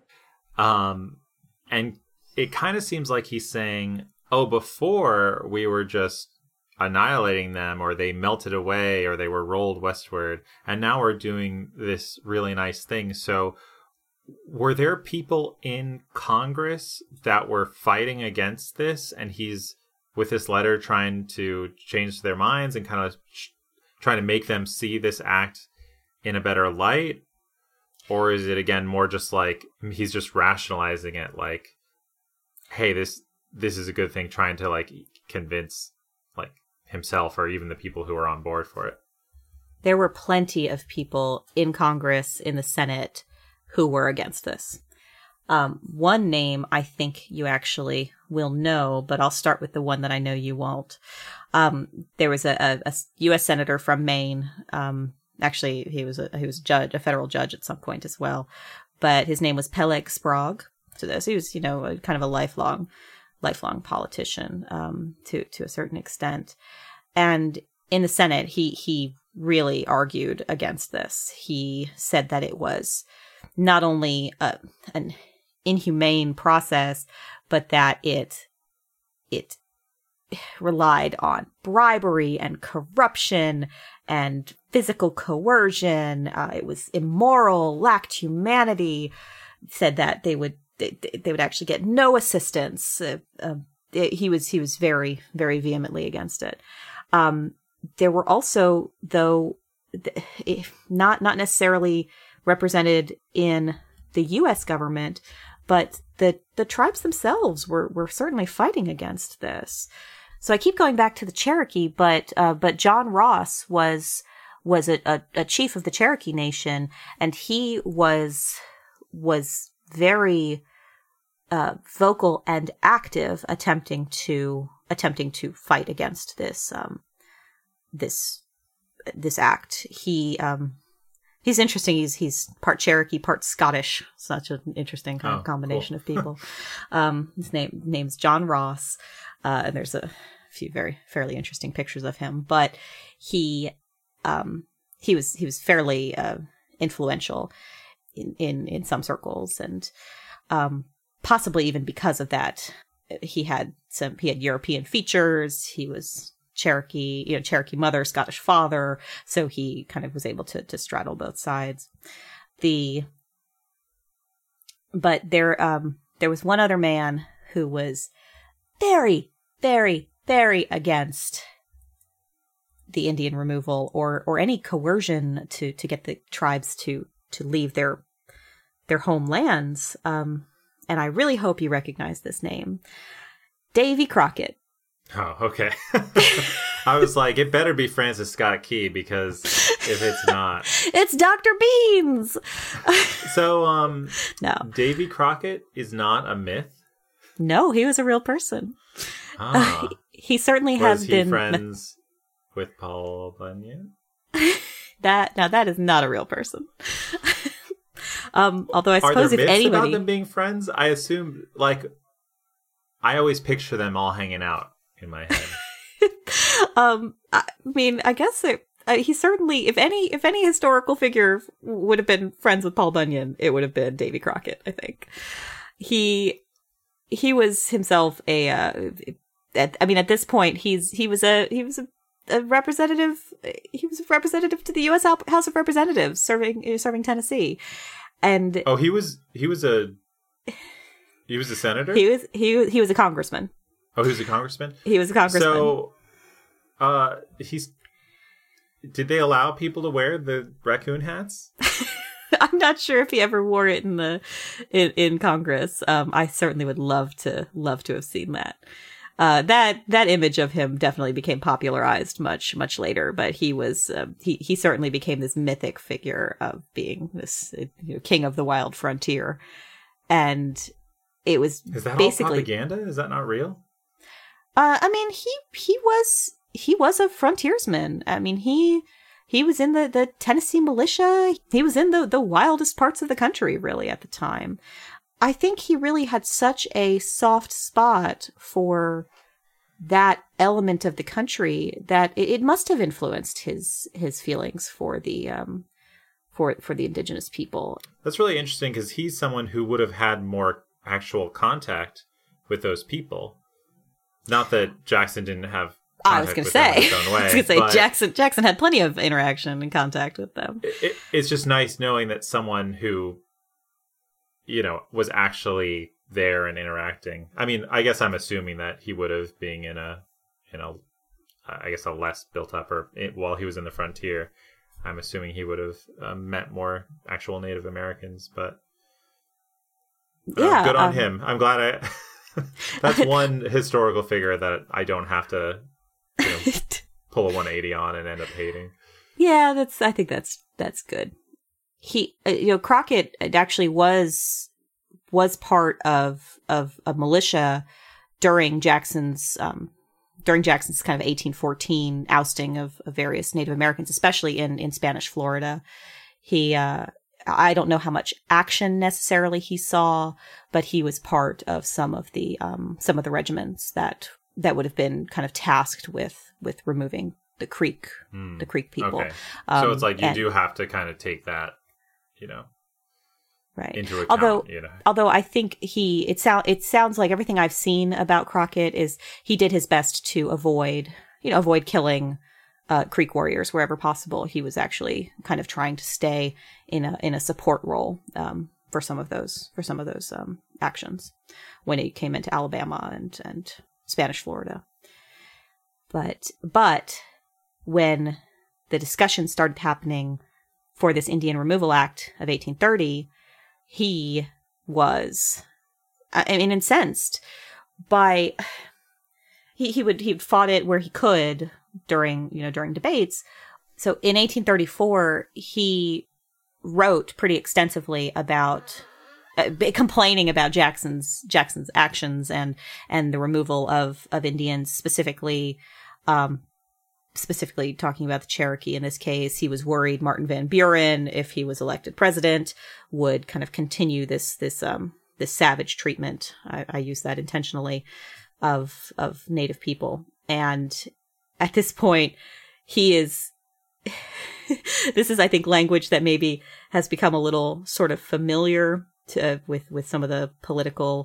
Um, and it kind of seems like he's saying, oh, before we were just annihilating them, or they melted away, or they were rolled westward, and now we're doing this really nice thing. So were there people in Congress that were fighting against this, and he's with this letter trying to change their minds and kind of trying to make them see this act in a better light? Or is it, again, more just like he's just rationalizing it, like, hey, this this is a good thing, trying to like convince like himself or even the people who are on board for it? There were plenty of people in Congress, in the Senate, who were against this. Um, one name I think you actually will know, but I'll start with the one that I know you won't. Um, there was a, a, a U S senator from Maine. Um, actually, he was a he was a judge, a federal judge at some point as well. But his name was Peleg Sprague. So this, he was, you know, a, kind of a lifelong, lifelong politician um, to to a certain extent. And in the Senate, he he really argued against this. He said that it was not only a, an inhumane process, but that it it relied on bribery and corruption and physical coercion. Uh, it was immoral, lacked humanity. Said that they would they, they would actually get no assistance. Uh, uh, it, he was he was very very vehemently against it. Um, there were also, though, not not necessarily represented in the U S government, but the the tribes themselves were were certainly fighting against this. So I keep going back to the Cherokee, but uh, but John Ross was was a, a, a chief of the Cherokee Nation, and he was was very uh, vocal and active, attempting to attempting to fight against this um, this this act. He um, he's interesting. He's he's part Cherokee, part Scottish. Such an interesting kind oh, of combination cool. of people. um, his name name's John Ross, uh, and there's a few very fairly interesting pictures of him. But he um, he was he was fairly uh, influential in, in in some circles, and um, possibly even because of that, he had some he had European features. He was Cherokee, you know, Cherokee mother, Scottish father, so he kind of was able to to straddle both sides. The but there um there was one other man who was very, very, very against the Indian removal or or any coercion to to get the tribes to to leave their their homelands. Um, and I really hope you recognize this name, Davy Crockett. Oh, okay. I was like, it better be Francis Scott Key, because if it's not, it's Doctor Beans. So, um, no, Davy Crockett is not a myth. No, he was a real person. Ah. Uh, he certainly was has he been friends with Paul Bunyan? that now that is not a real person. um, although I Are suppose there if myths anybody about them being friends, I assume, like, I always picture them all hanging out in my head. um, I mean, I guess it, uh, he certainly, if any, if any historical figure would have been friends with Paul Bunyan, it would have been Davy Crockett. I think he he was himself a. Uh, at, I mean, at this point, he's he was a he was a, a representative. He was a representative to the U S House of Representatives, serving serving Tennessee, and oh, he was he was a he was a senator. He was he he was a congressman. Oh, he was a congressman? He was a congressman. So, uh, he's... Did they allow people to wear the raccoon hats? I'm not sure if he ever wore it in the in, in Congress. Um, I certainly would love to love to have seen that. Uh, that that image of him definitely became popularized much much later. But he was uh, he he certainly became this mythic figure of being this you know, king of the wild frontier, and it was Is that basically all propaganda? Is that not real? Uh, I mean, he he was he was a frontiersman. I mean, he he was in the, the Tennessee militia. He was in the, the wildest parts of the country, really, at the time. I think he really had such a soft spot for that element of the country that it, it must have influenced his his feelings for the um for for the indigenous people. That's really interesting, because he's someone who would have had more actual contact with those people. Not that Jackson didn't have I was going to say, way, I was going to say Jackson Jackson had plenty of interaction and contact with them. It, it, it's just nice knowing that someone who, you know, was actually there and interacting. I mean, I guess I'm assuming that he would have, being in a, in a, I guess a less built up, or it, while he was in the frontier, I'm assuming he would have um, met more actual Native Americans. But uh, yeah, good on um, him. I'm glad I. That's one historical figure that I don't have to, you know, pull a one eighty on and end up hating. Yeah, that's. I think that's that's good. He, uh, you know, Crockett actually was was part of of a militia during Jackson's um, during Jackson's kind of eighteen fourteen ousting of, of various Native Americans, especially in in Spanish Florida. He, uh, I don't know how much action necessarily he saw, but he was part of some of the um, some of the regiments that that would have been kind of tasked with with removing the Creek mm. the Creek people. Okay. Um, so it's like you and, do have to kind of take that, you know, right. into account. Although, you know. although I think he it sound it sounds like everything I've seen about Crockett is he did his best to avoid you know avoid killing uh, Creek warriors wherever possible. He was actually kind of trying to stay in a in a support role um, for some of those for some of those um, actions when he came into Alabama and and Spanish Florida. But but when the discussion started happening for this Indian Removal Act of eighteen thirty, he was, I mean, incensed by, he, he would, he fought it where he could during, you know, during debates. So in eighteen thirty-four, he wrote pretty extensively about, uh, complaining about Jackson's, Jackson's actions and, and the removal of, of Indians, specifically, um, specifically talking about the Cherokee in this case. He was worried Martin Van Buren, if he was elected president, would kind of continue this this um this savage treatment. I, I use that intentionally of of Native people. And at this point, he is. This is, I think, language that maybe has become a little sort of familiar to with with some of the political.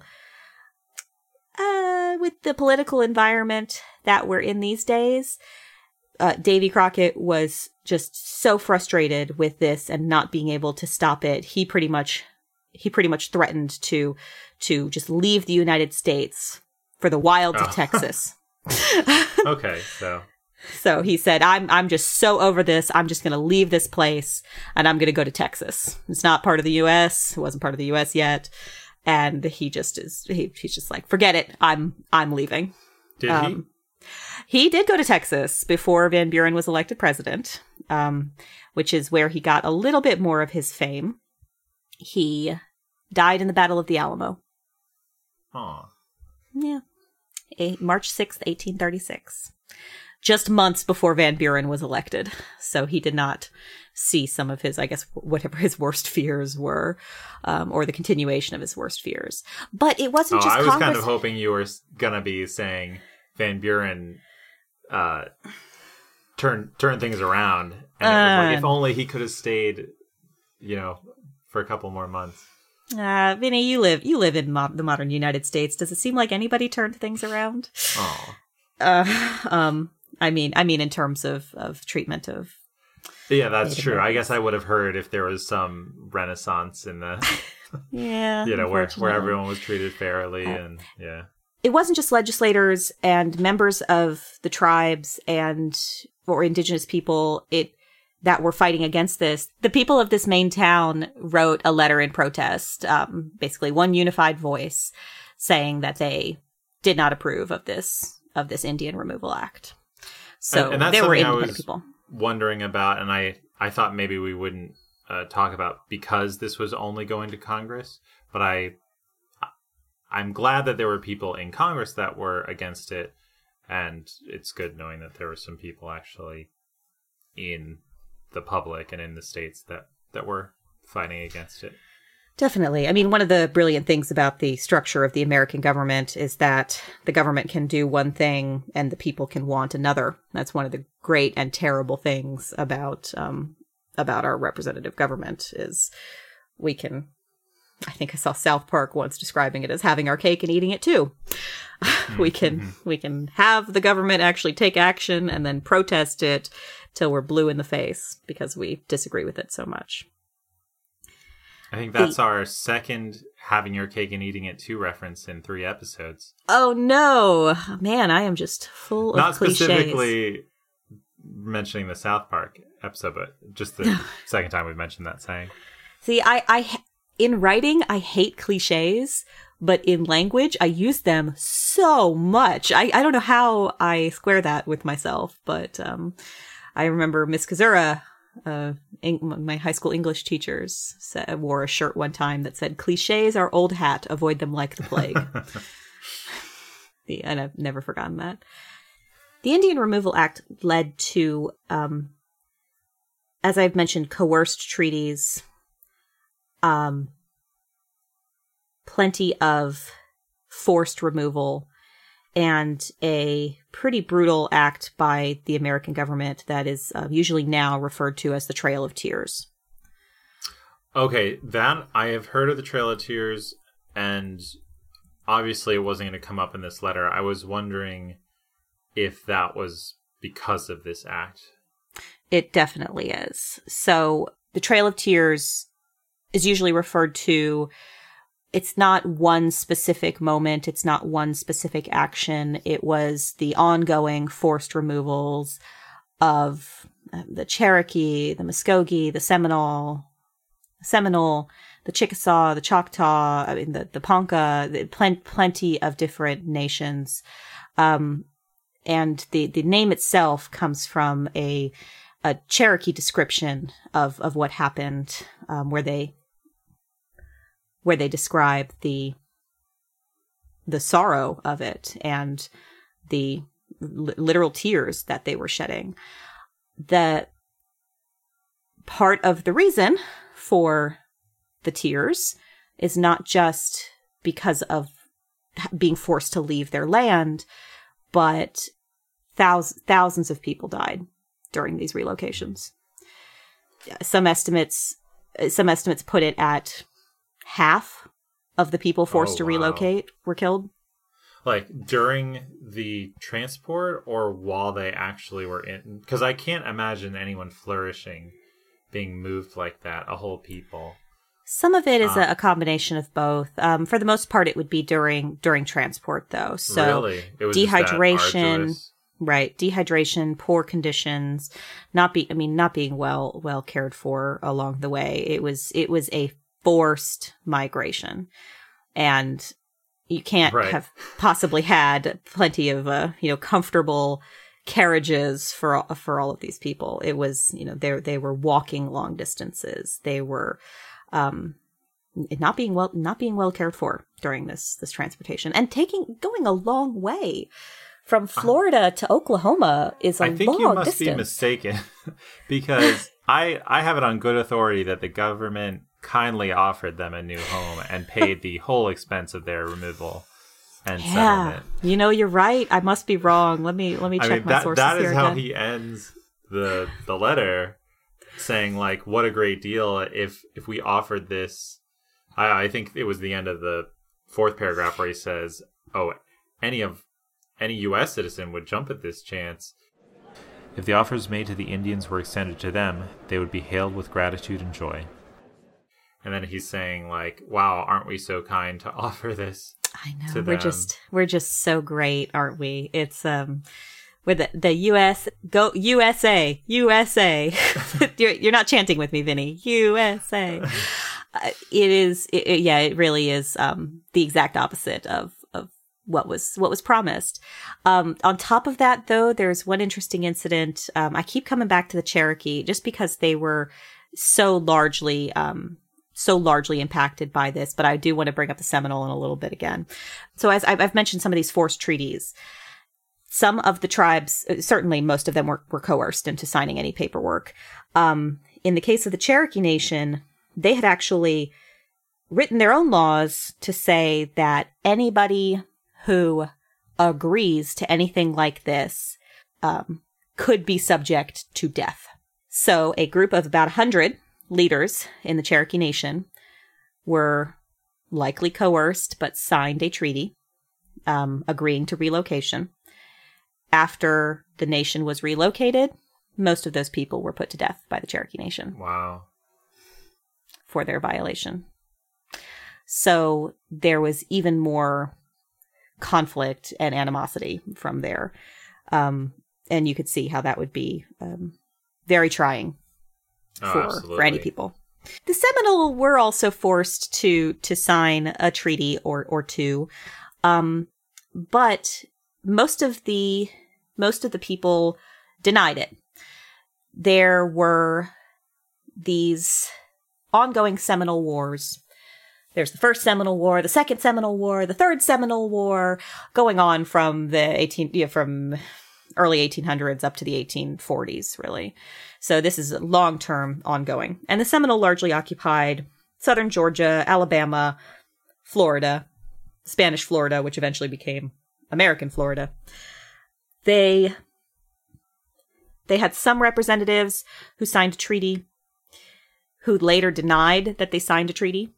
Uh, with the political environment that we're in these days. Uh, Davy Crockett was just so frustrated with this and not being able to stop it. He pretty much, he pretty much threatened to, to just leave the United States for the wilds oh. of Texas. Okay, so. So he said, I'm, I'm just so over this. I'm just going to leave this place and I'm going to go to Texas. It's not part of the U S. It wasn't part of the U S yet. And he just is, he, he's just like, forget it. I'm, I'm leaving. Did um, he? He did go to Texas before Van Buren was elected president, um, which is where he got a little bit more of his fame. He died in the Battle of the Alamo. Aw. Yeah. A- March sixth, eighteen thirty-six. Just months before Van Buren was elected. So he did not see some of his, I guess, whatever his worst fears were, um, or the continuation of his worst fears. But it wasn't oh, just I was Congress- kind of hoping you were going to be saying Van Buren uh, turn turn things around, and it was like, if only he could have stayed, you know, for a couple more months. Uh, Vinny, you live you live in mo- the modern United States. Does it seem like anybody turned things around? Oh, uh, um, I mean, I mean, in terms of of treatment of. Yeah, that's Native true. Americans. I guess I would have heard if there was some renaissance in the. Yeah, you know, where where everyone was treated fairly, uh, and yeah. It wasn't just legislators and members of the tribes and or indigenous people it that were fighting against this. The people of this main town wrote a letter in protest, um, basically one unified voice, saying that they did not approve of this of this Indian Removal Act. So and, and that's there were something independent I was people wondering about, and I I thought maybe we wouldn't uh, talk about because this was only going to Congress, but I. I'm glad that there were people in Congress that were against it, and it's good knowing that there were some people actually in the public and in the states that, that were fighting against it. Definitely. I mean, one of the brilliant things about the structure of the American government is that the government can do one thing and the people can want another. That's one of the great and terrible things about um, about our representative government is we can I think I saw South Park once describing it as having our cake and eating it too. Mm-hmm. we can we can have the government actually take action and then protest it till we're blue in the face because we disagree with it so much. I think that's the, our second having your cake and eating it too reference in three episodes. Oh no, man! I am just full of Not cliches. Specifically mentioning the South Park episode, but just the second time we've mentioned that saying. See, I, I, in writing, I hate cliches, but in language, I use them so much. I, I don't know how I square that with myself, but um, I remember Miss Kazura, uh, in, my high school English teachers, said, wore a shirt one time that said, "Cliches are old hat, avoid them like the plague." the, and I've never forgotten that. The Indian Removal Act led to, um, as I've mentioned, coerced treaties, um, plenty of forced removal, and a pretty brutal act by the American government that is uh, usually now referred to as the Trail of Tears. Okay, that I have heard of the Trail of Tears, and obviously it wasn't going to come up in this letter. I was wondering if that was because of this act. It definitely is. So the Trail of Tears is usually referred to, it's not one specific moment, it's not one specific action. It was the ongoing forced removals of the Cherokee, the Muskogee, the Seminole, Seminole, the Chickasaw, the Choctaw, I mean, the, the Ponca, the plen- plenty of different nations. Um, and the, the name itself comes from a a Cherokee description of, of what happened, um, where they where they describe the the sorrow of it and the li- literal tears that they were shedding. The part of the reason for the tears is not just because of being forced to leave their land, but thousands thousands of people died during these relocations. Some estimates, some estimates put it at half of the people forced oh, to wow. relocate were killed. Like during the transport or while they actually were in? Because I can't imagine anyone flourishing being moved like that, a whole people. Some of it is uh, a, a combination of both. Um, for the most part, it would be during during transport, though. So really? It was dehydration. Right. Dehydration, poor conditions, not be, I mean, not being well, well cared for along the way. It was, it was a forced migration, and you can't right. have possibly had plenty of, uh, you know, comfortable carriages for, for all of these people. It was, you know, they, they were walking long distances. They were, um, not being well, not being well cared for during this, this transportation, and taking, going a long way. From Florida to Oklahoma is a long distance. I think you must distance. be mistaken, because I I have it on good authority that the government kindly offered them a new home and paid the whole expense of their removal and yeah. settlement. You know, you're right. I must be wrong. Let me let me check I mean, my that, sources that here is how again. he ends the the letter, saying like, "What a great deal if if we offered this." I I think it was the end of the fourth paragraph where he says, "Oh, any of." Any U S citizen would jump at this chance. If the offers made to the Indians were extended to them, they would be hailed with gratitude and joy. And then he's saying, like, wow, aren't we so kind to offer this? I know. To we're them? just we're just so great, aren't we? It's um with the, the U S go U S A U S A. you're you're not chanting with me, Vinny. U S A. uh, it is it, it, yeah, it really is um the exact opposite of of what was what was promised. Um, on top of that, though, there's one interesting incident. Um, I keep coming back to the Cherokee just because they were so largely um, so largely impacted by this, but I do want to bring up the Seminole in a little bit again. So as I've, I've mentioned some of these forced treaties, some of the tribes, certainly most of them were, were coerced into signing any paperwork. Um, in the case of the Cherokee Nation, they had actually written their own laws to say that anybody who agrees to anything like this um, could be subject to death. So a group of about one hundred leaders in the Cherokee Nation were likely coerced, but signed a treaty um, agreeing to relocation. After the nation was relocated, most of those people were put to death by the Cherokee Nation. Wow. For their violation. So there was even more conflict and animosity from there. Um, and you could see how that would be um, very trying for, oh, for any people. The Seminole were also forced to to sign a treaty or or two, um, but most of the most of the people denied it. There were these ongoing Seminole Wars. There's the first Seminole War, the second Seminole War, the third Seminole War, going on from the eighteen yeah, from early eighteen hundreds up to the eighteen forties, really. So this is long-term ongoing. And the Seminole largely occupied southern Georgia, Alabama, Florida, Spanish Florida, which eventually became American Florida. They they had some representatives who signed a treaty, who later denied that they signed a treaty.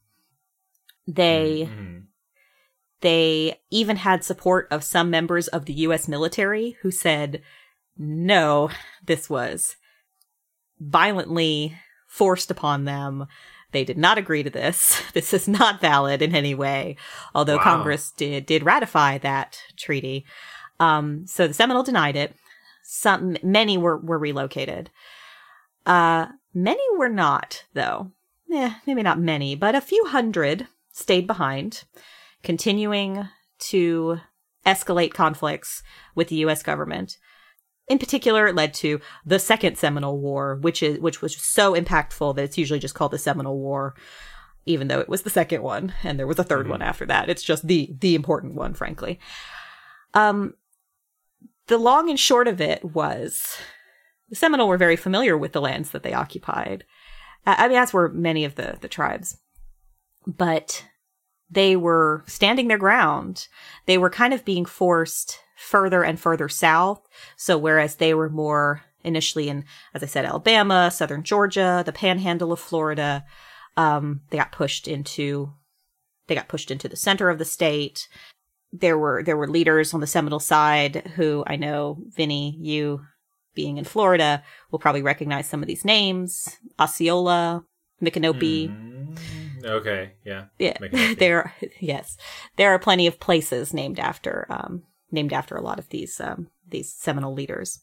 They mm-hmm. they even had support of some members of the U S military who said, no, this was violently forced upon them. They did not agree to this. This is not valid in any way, although wow. Congress did did ratify that treaty. Um, so the Seminole denied it. Some many were, were relocated. Uh, many were not, though. Eh, maybe not many, but a few hundred stayed behind, continuing to escalate conflicts with the U S government. In particular, it led to the Second Seminole War, which is which was so impactful that it's usually just called the Seminole War, even though it was the second one, and there was a third mm-hmm. one after that. It's just the the important one, frankly. Um, the long and short of it was the Seminole were very familiar with the lands that they occupied. I mean, as were many of the, the tribes. But they were standing their ground. They were kind of being forced further and further south. So whereas they were more initially in, as I said, Alabama, southern Georgia, the panhandle of Florida, um, they got pushed into, they got pushed into the center of the state. There were, there were leaders on the Seminole side who I know, Vinny, you being in Florida, will probably recognize some of these names. Osceola, Micanopy. Mm, okay, yeah. Yeah, there, yes. There are plenty of places named after, um, named after a lot of these um, these Seminole leaders.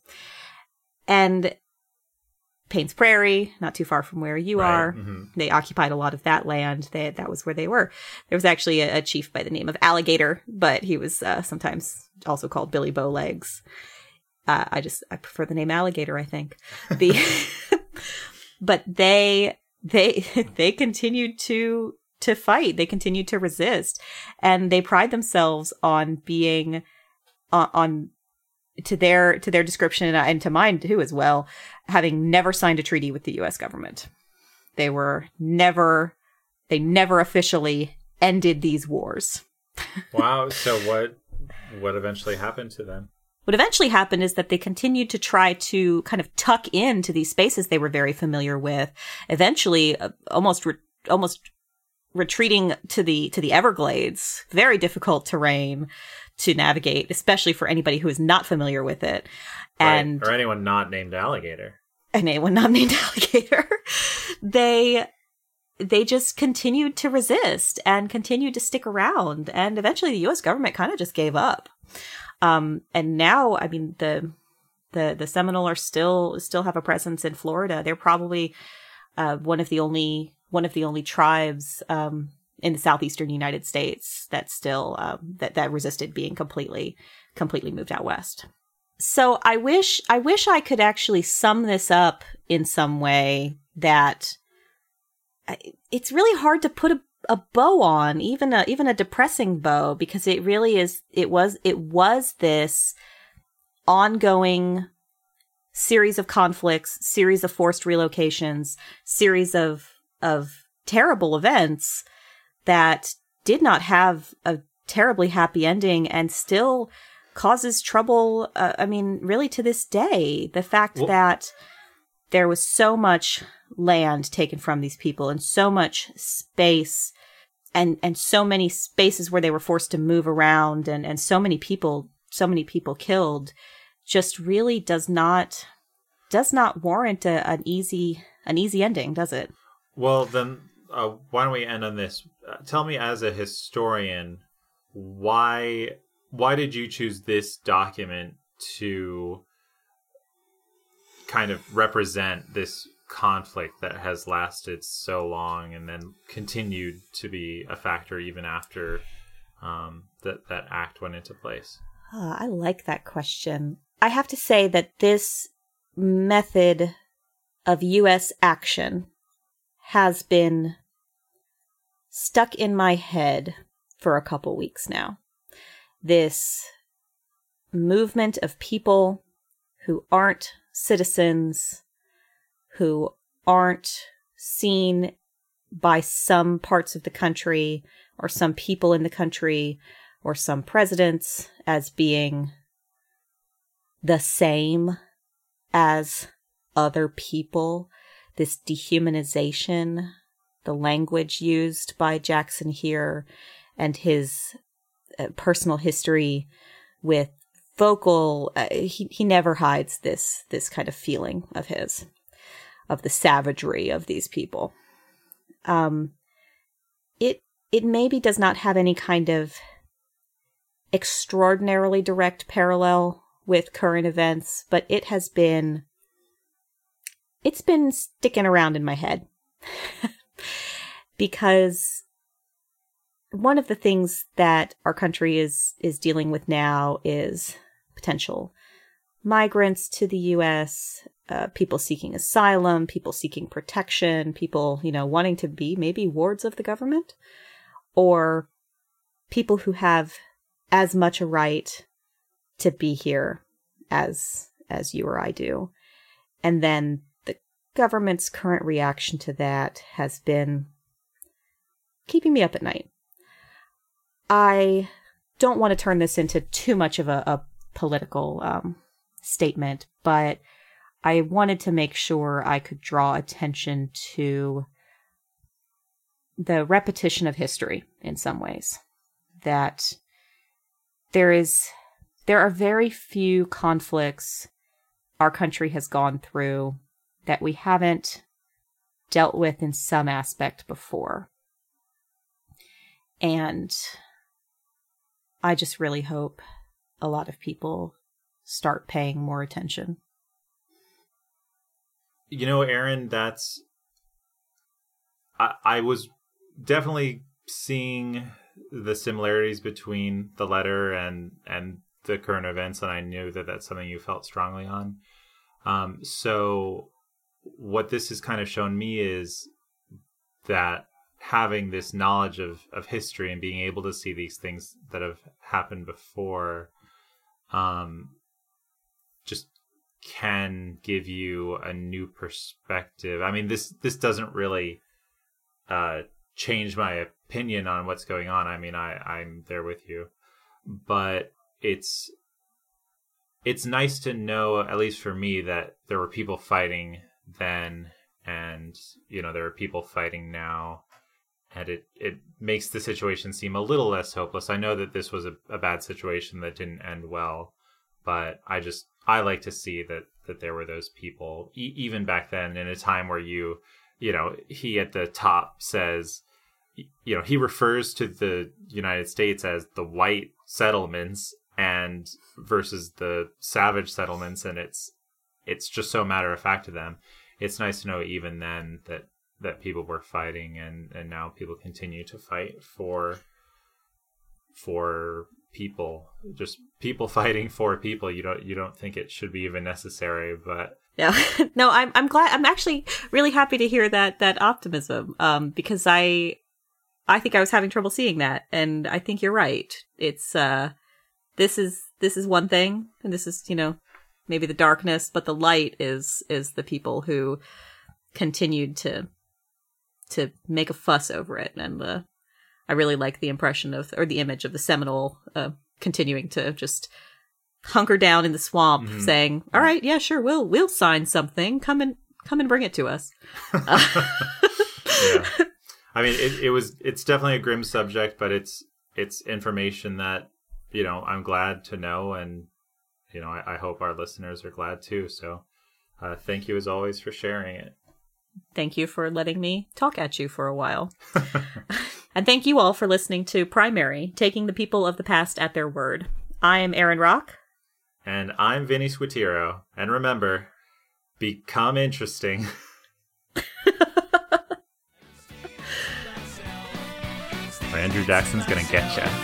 And Payne's Prairie, not too far from where you right. are, mm-hmm. they occupied a lot of that land. They, that was where they were. There was actually a, a chief by the name of Alligator, but he was uh, sometimes also called Billy Bowlegs. Uh, I just, I prefer the name Alligator, I think. The But they, they, they continued to, to fight. They continued to resist. And they pride themselves on being On, on to their to their description and to mine too as well, having never signed a treaty with the U S government. They were never, they never officially ended these wars. Wow. So what what eventually happened to them? What eventually happened is that they continued to try to kind of tuck into these spaces they were very familiar with. Eventually, uh, almost re- almost retreating to the to the Everglades. Very difficult terrain to navigate, especially for anybody who is not familiar with it. And right. Or anyone not named Alligator. And anyone not named Alligator. they they just continued to resist and continued to stick around. And eventually the U S government kind of just gave up. Um, and now, I mean, the the the Seminole are still still have a presence in Florida. They're probably uh, one of the only one of the only tribes um in the southeastern United States that still um, that that resisted being completely completely moved out west. So I wish I wish I could actually sum this up in some way that I, it's really hard to put a, a bow on, even a even a depressing bow, because it really is. It was it was this ongoing series of conflicts, series of forced relocations, series of of terrible events that did not have a terribly happy ending and still causes trouble, uh, I mean, really to this day. The fact well, that there was so much land taken from these people and so much space and, and so many spaces where they were forced to move around and, and so many people, so many people killed just really does not, does not warrant a, an easy, an easy ending, does it? Well, then uh, why don't we end on this? Uh, tell me, as a historian, why why did you choose this document to kind of represent this conflict that has lasted so long and then continued to be a factor even after um, that that act went into place? Oh, I like that question. I have to say that this method of U S action has been stuck in my head for a couple weeks now. This movement of people who aren't citizens, who aren't seen by some parts of the country or some people in the country or some presidents as being the same as other people. This dehumanization, the language used by Jackson here, and his uh, personal history with vocal, uh, he, he never hides this, this kind of feeling of his, of the savagery of these people. Um, it, it maybe does not have any kind of extraordinarily direct parallel with current events, but it has been, it's been sticking around in my head. Because one of the things that our country is is dealing with now is potential migrants to the U S, uh, people seeking asylum, people seeking protection, people, you know, wanting to be maybe wards of the government, or people who have as much a right to be here as as you or I do. And then the government's current reaction to that has been keeping me up at night. I don't want to turn this into too much of a, a political um, statement, but I wanted to make sure I could draw attention to the repetition of history in some ways. That there is, there are very few conflicts our country has gone through that we haven't dealt with in some aspect before. And I just really hope a lot of people start paying more attention. You know, Aaron, that's... I, I was definitely seeing the similarities between the letter and, and the current events, and I knew that that's something you felt strongly on. Um, so what this has kind of shown me is that having this knowledge of, of history and being able to see these things that have happened before um, just can give you a new perspective. I mean, this this doesn't really uh, change my opinion on what's going on. I mean, I, I'm there with you. But it's it's nice to know, at least for me, that there were people fighting then and, you know, there are people fighting now. And it, it makes the situation seem a little less hopeless. I know that this was a, a bad situation that didn't end well, but I just, I like to see that, that there were those people, e- even back then in a time where you, you know, he at the top says, you know, he refers to the United States as the white settlements and versus the savage settlements. And it's, it's just so matter of fact to them. It's nice to know even then that, that people were fighting and, and now people continue to fight for for people, just people fighting for people. You don't you don't think it should be even necessary, but yeah. No, I'm I'm glad I'm actually really happy to hear that that optimism. Um because I I think I was having trouble seeing that, and I think you're right. It's uh this is this is one thing, and this is, you know, maybe the darkness, but the light is is the people who continued to to make a fuss over it. And uh, I really like the impression of, or the image of the Seminole uh, continuing to just hunker down in the swamp, mm-hmm. saying, all right, yeah, sure, we'll we'll sign something. Come and come and bring it to us. Uh- yeah. I mean, it, it was it's definitely a grim subject, but it's it's information that, you know, I'm glad to know, and you know, I, I hope our listeners are glad too. So, uh, thank you as always for sharing it. Thank you for letting me talk at you for a while. And thank you all for listening to Primary, taking the people of the past at their word. I am Aaron Rock. And I'm Vinny Squitiro. And remember, become interesting. Andrew Jackson's gonna get ya.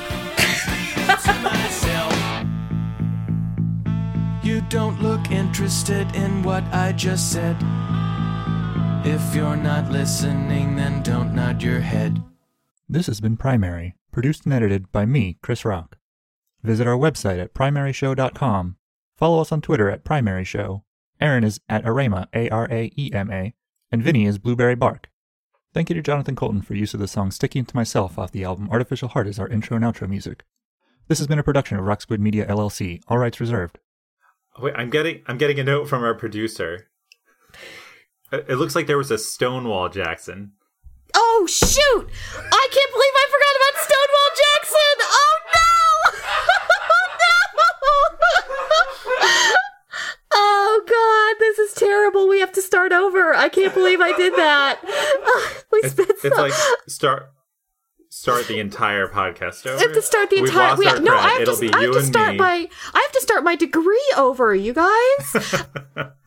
You don't look interested in what I just said. If you're not listening, then don't nod your head. This has been Primary, produced and edited by me, Chris Rock. Visit our website at primary show dot com. Follow us on Twitter at Primary Show. Aaron is at Arema, A R A E M A, and Vinny is Blueberry Bark. Thank you to Jonathan Colton for use of the song Sticking to Myself off the album Artificial Heart as our intro and outro music. This has been a production of Rock Squid Media L L C, all rights reserved. Wait, I'm getting I'm getting a note from our producer. It looks like there was a Stonewall Jackson. Oh, shoot! I can't believe I forgot about Stonewall Jackson! Oh, no! Oh, no! Oh, God, this is terrible. We have to start over. I can't believe I did that. we It's, spent it's so- like start start the entire podcast over. I have to start the We've entire. lost We, our no, cred. I have It'll to. be I have you to and start me. my. I have to start my degree over, you guys.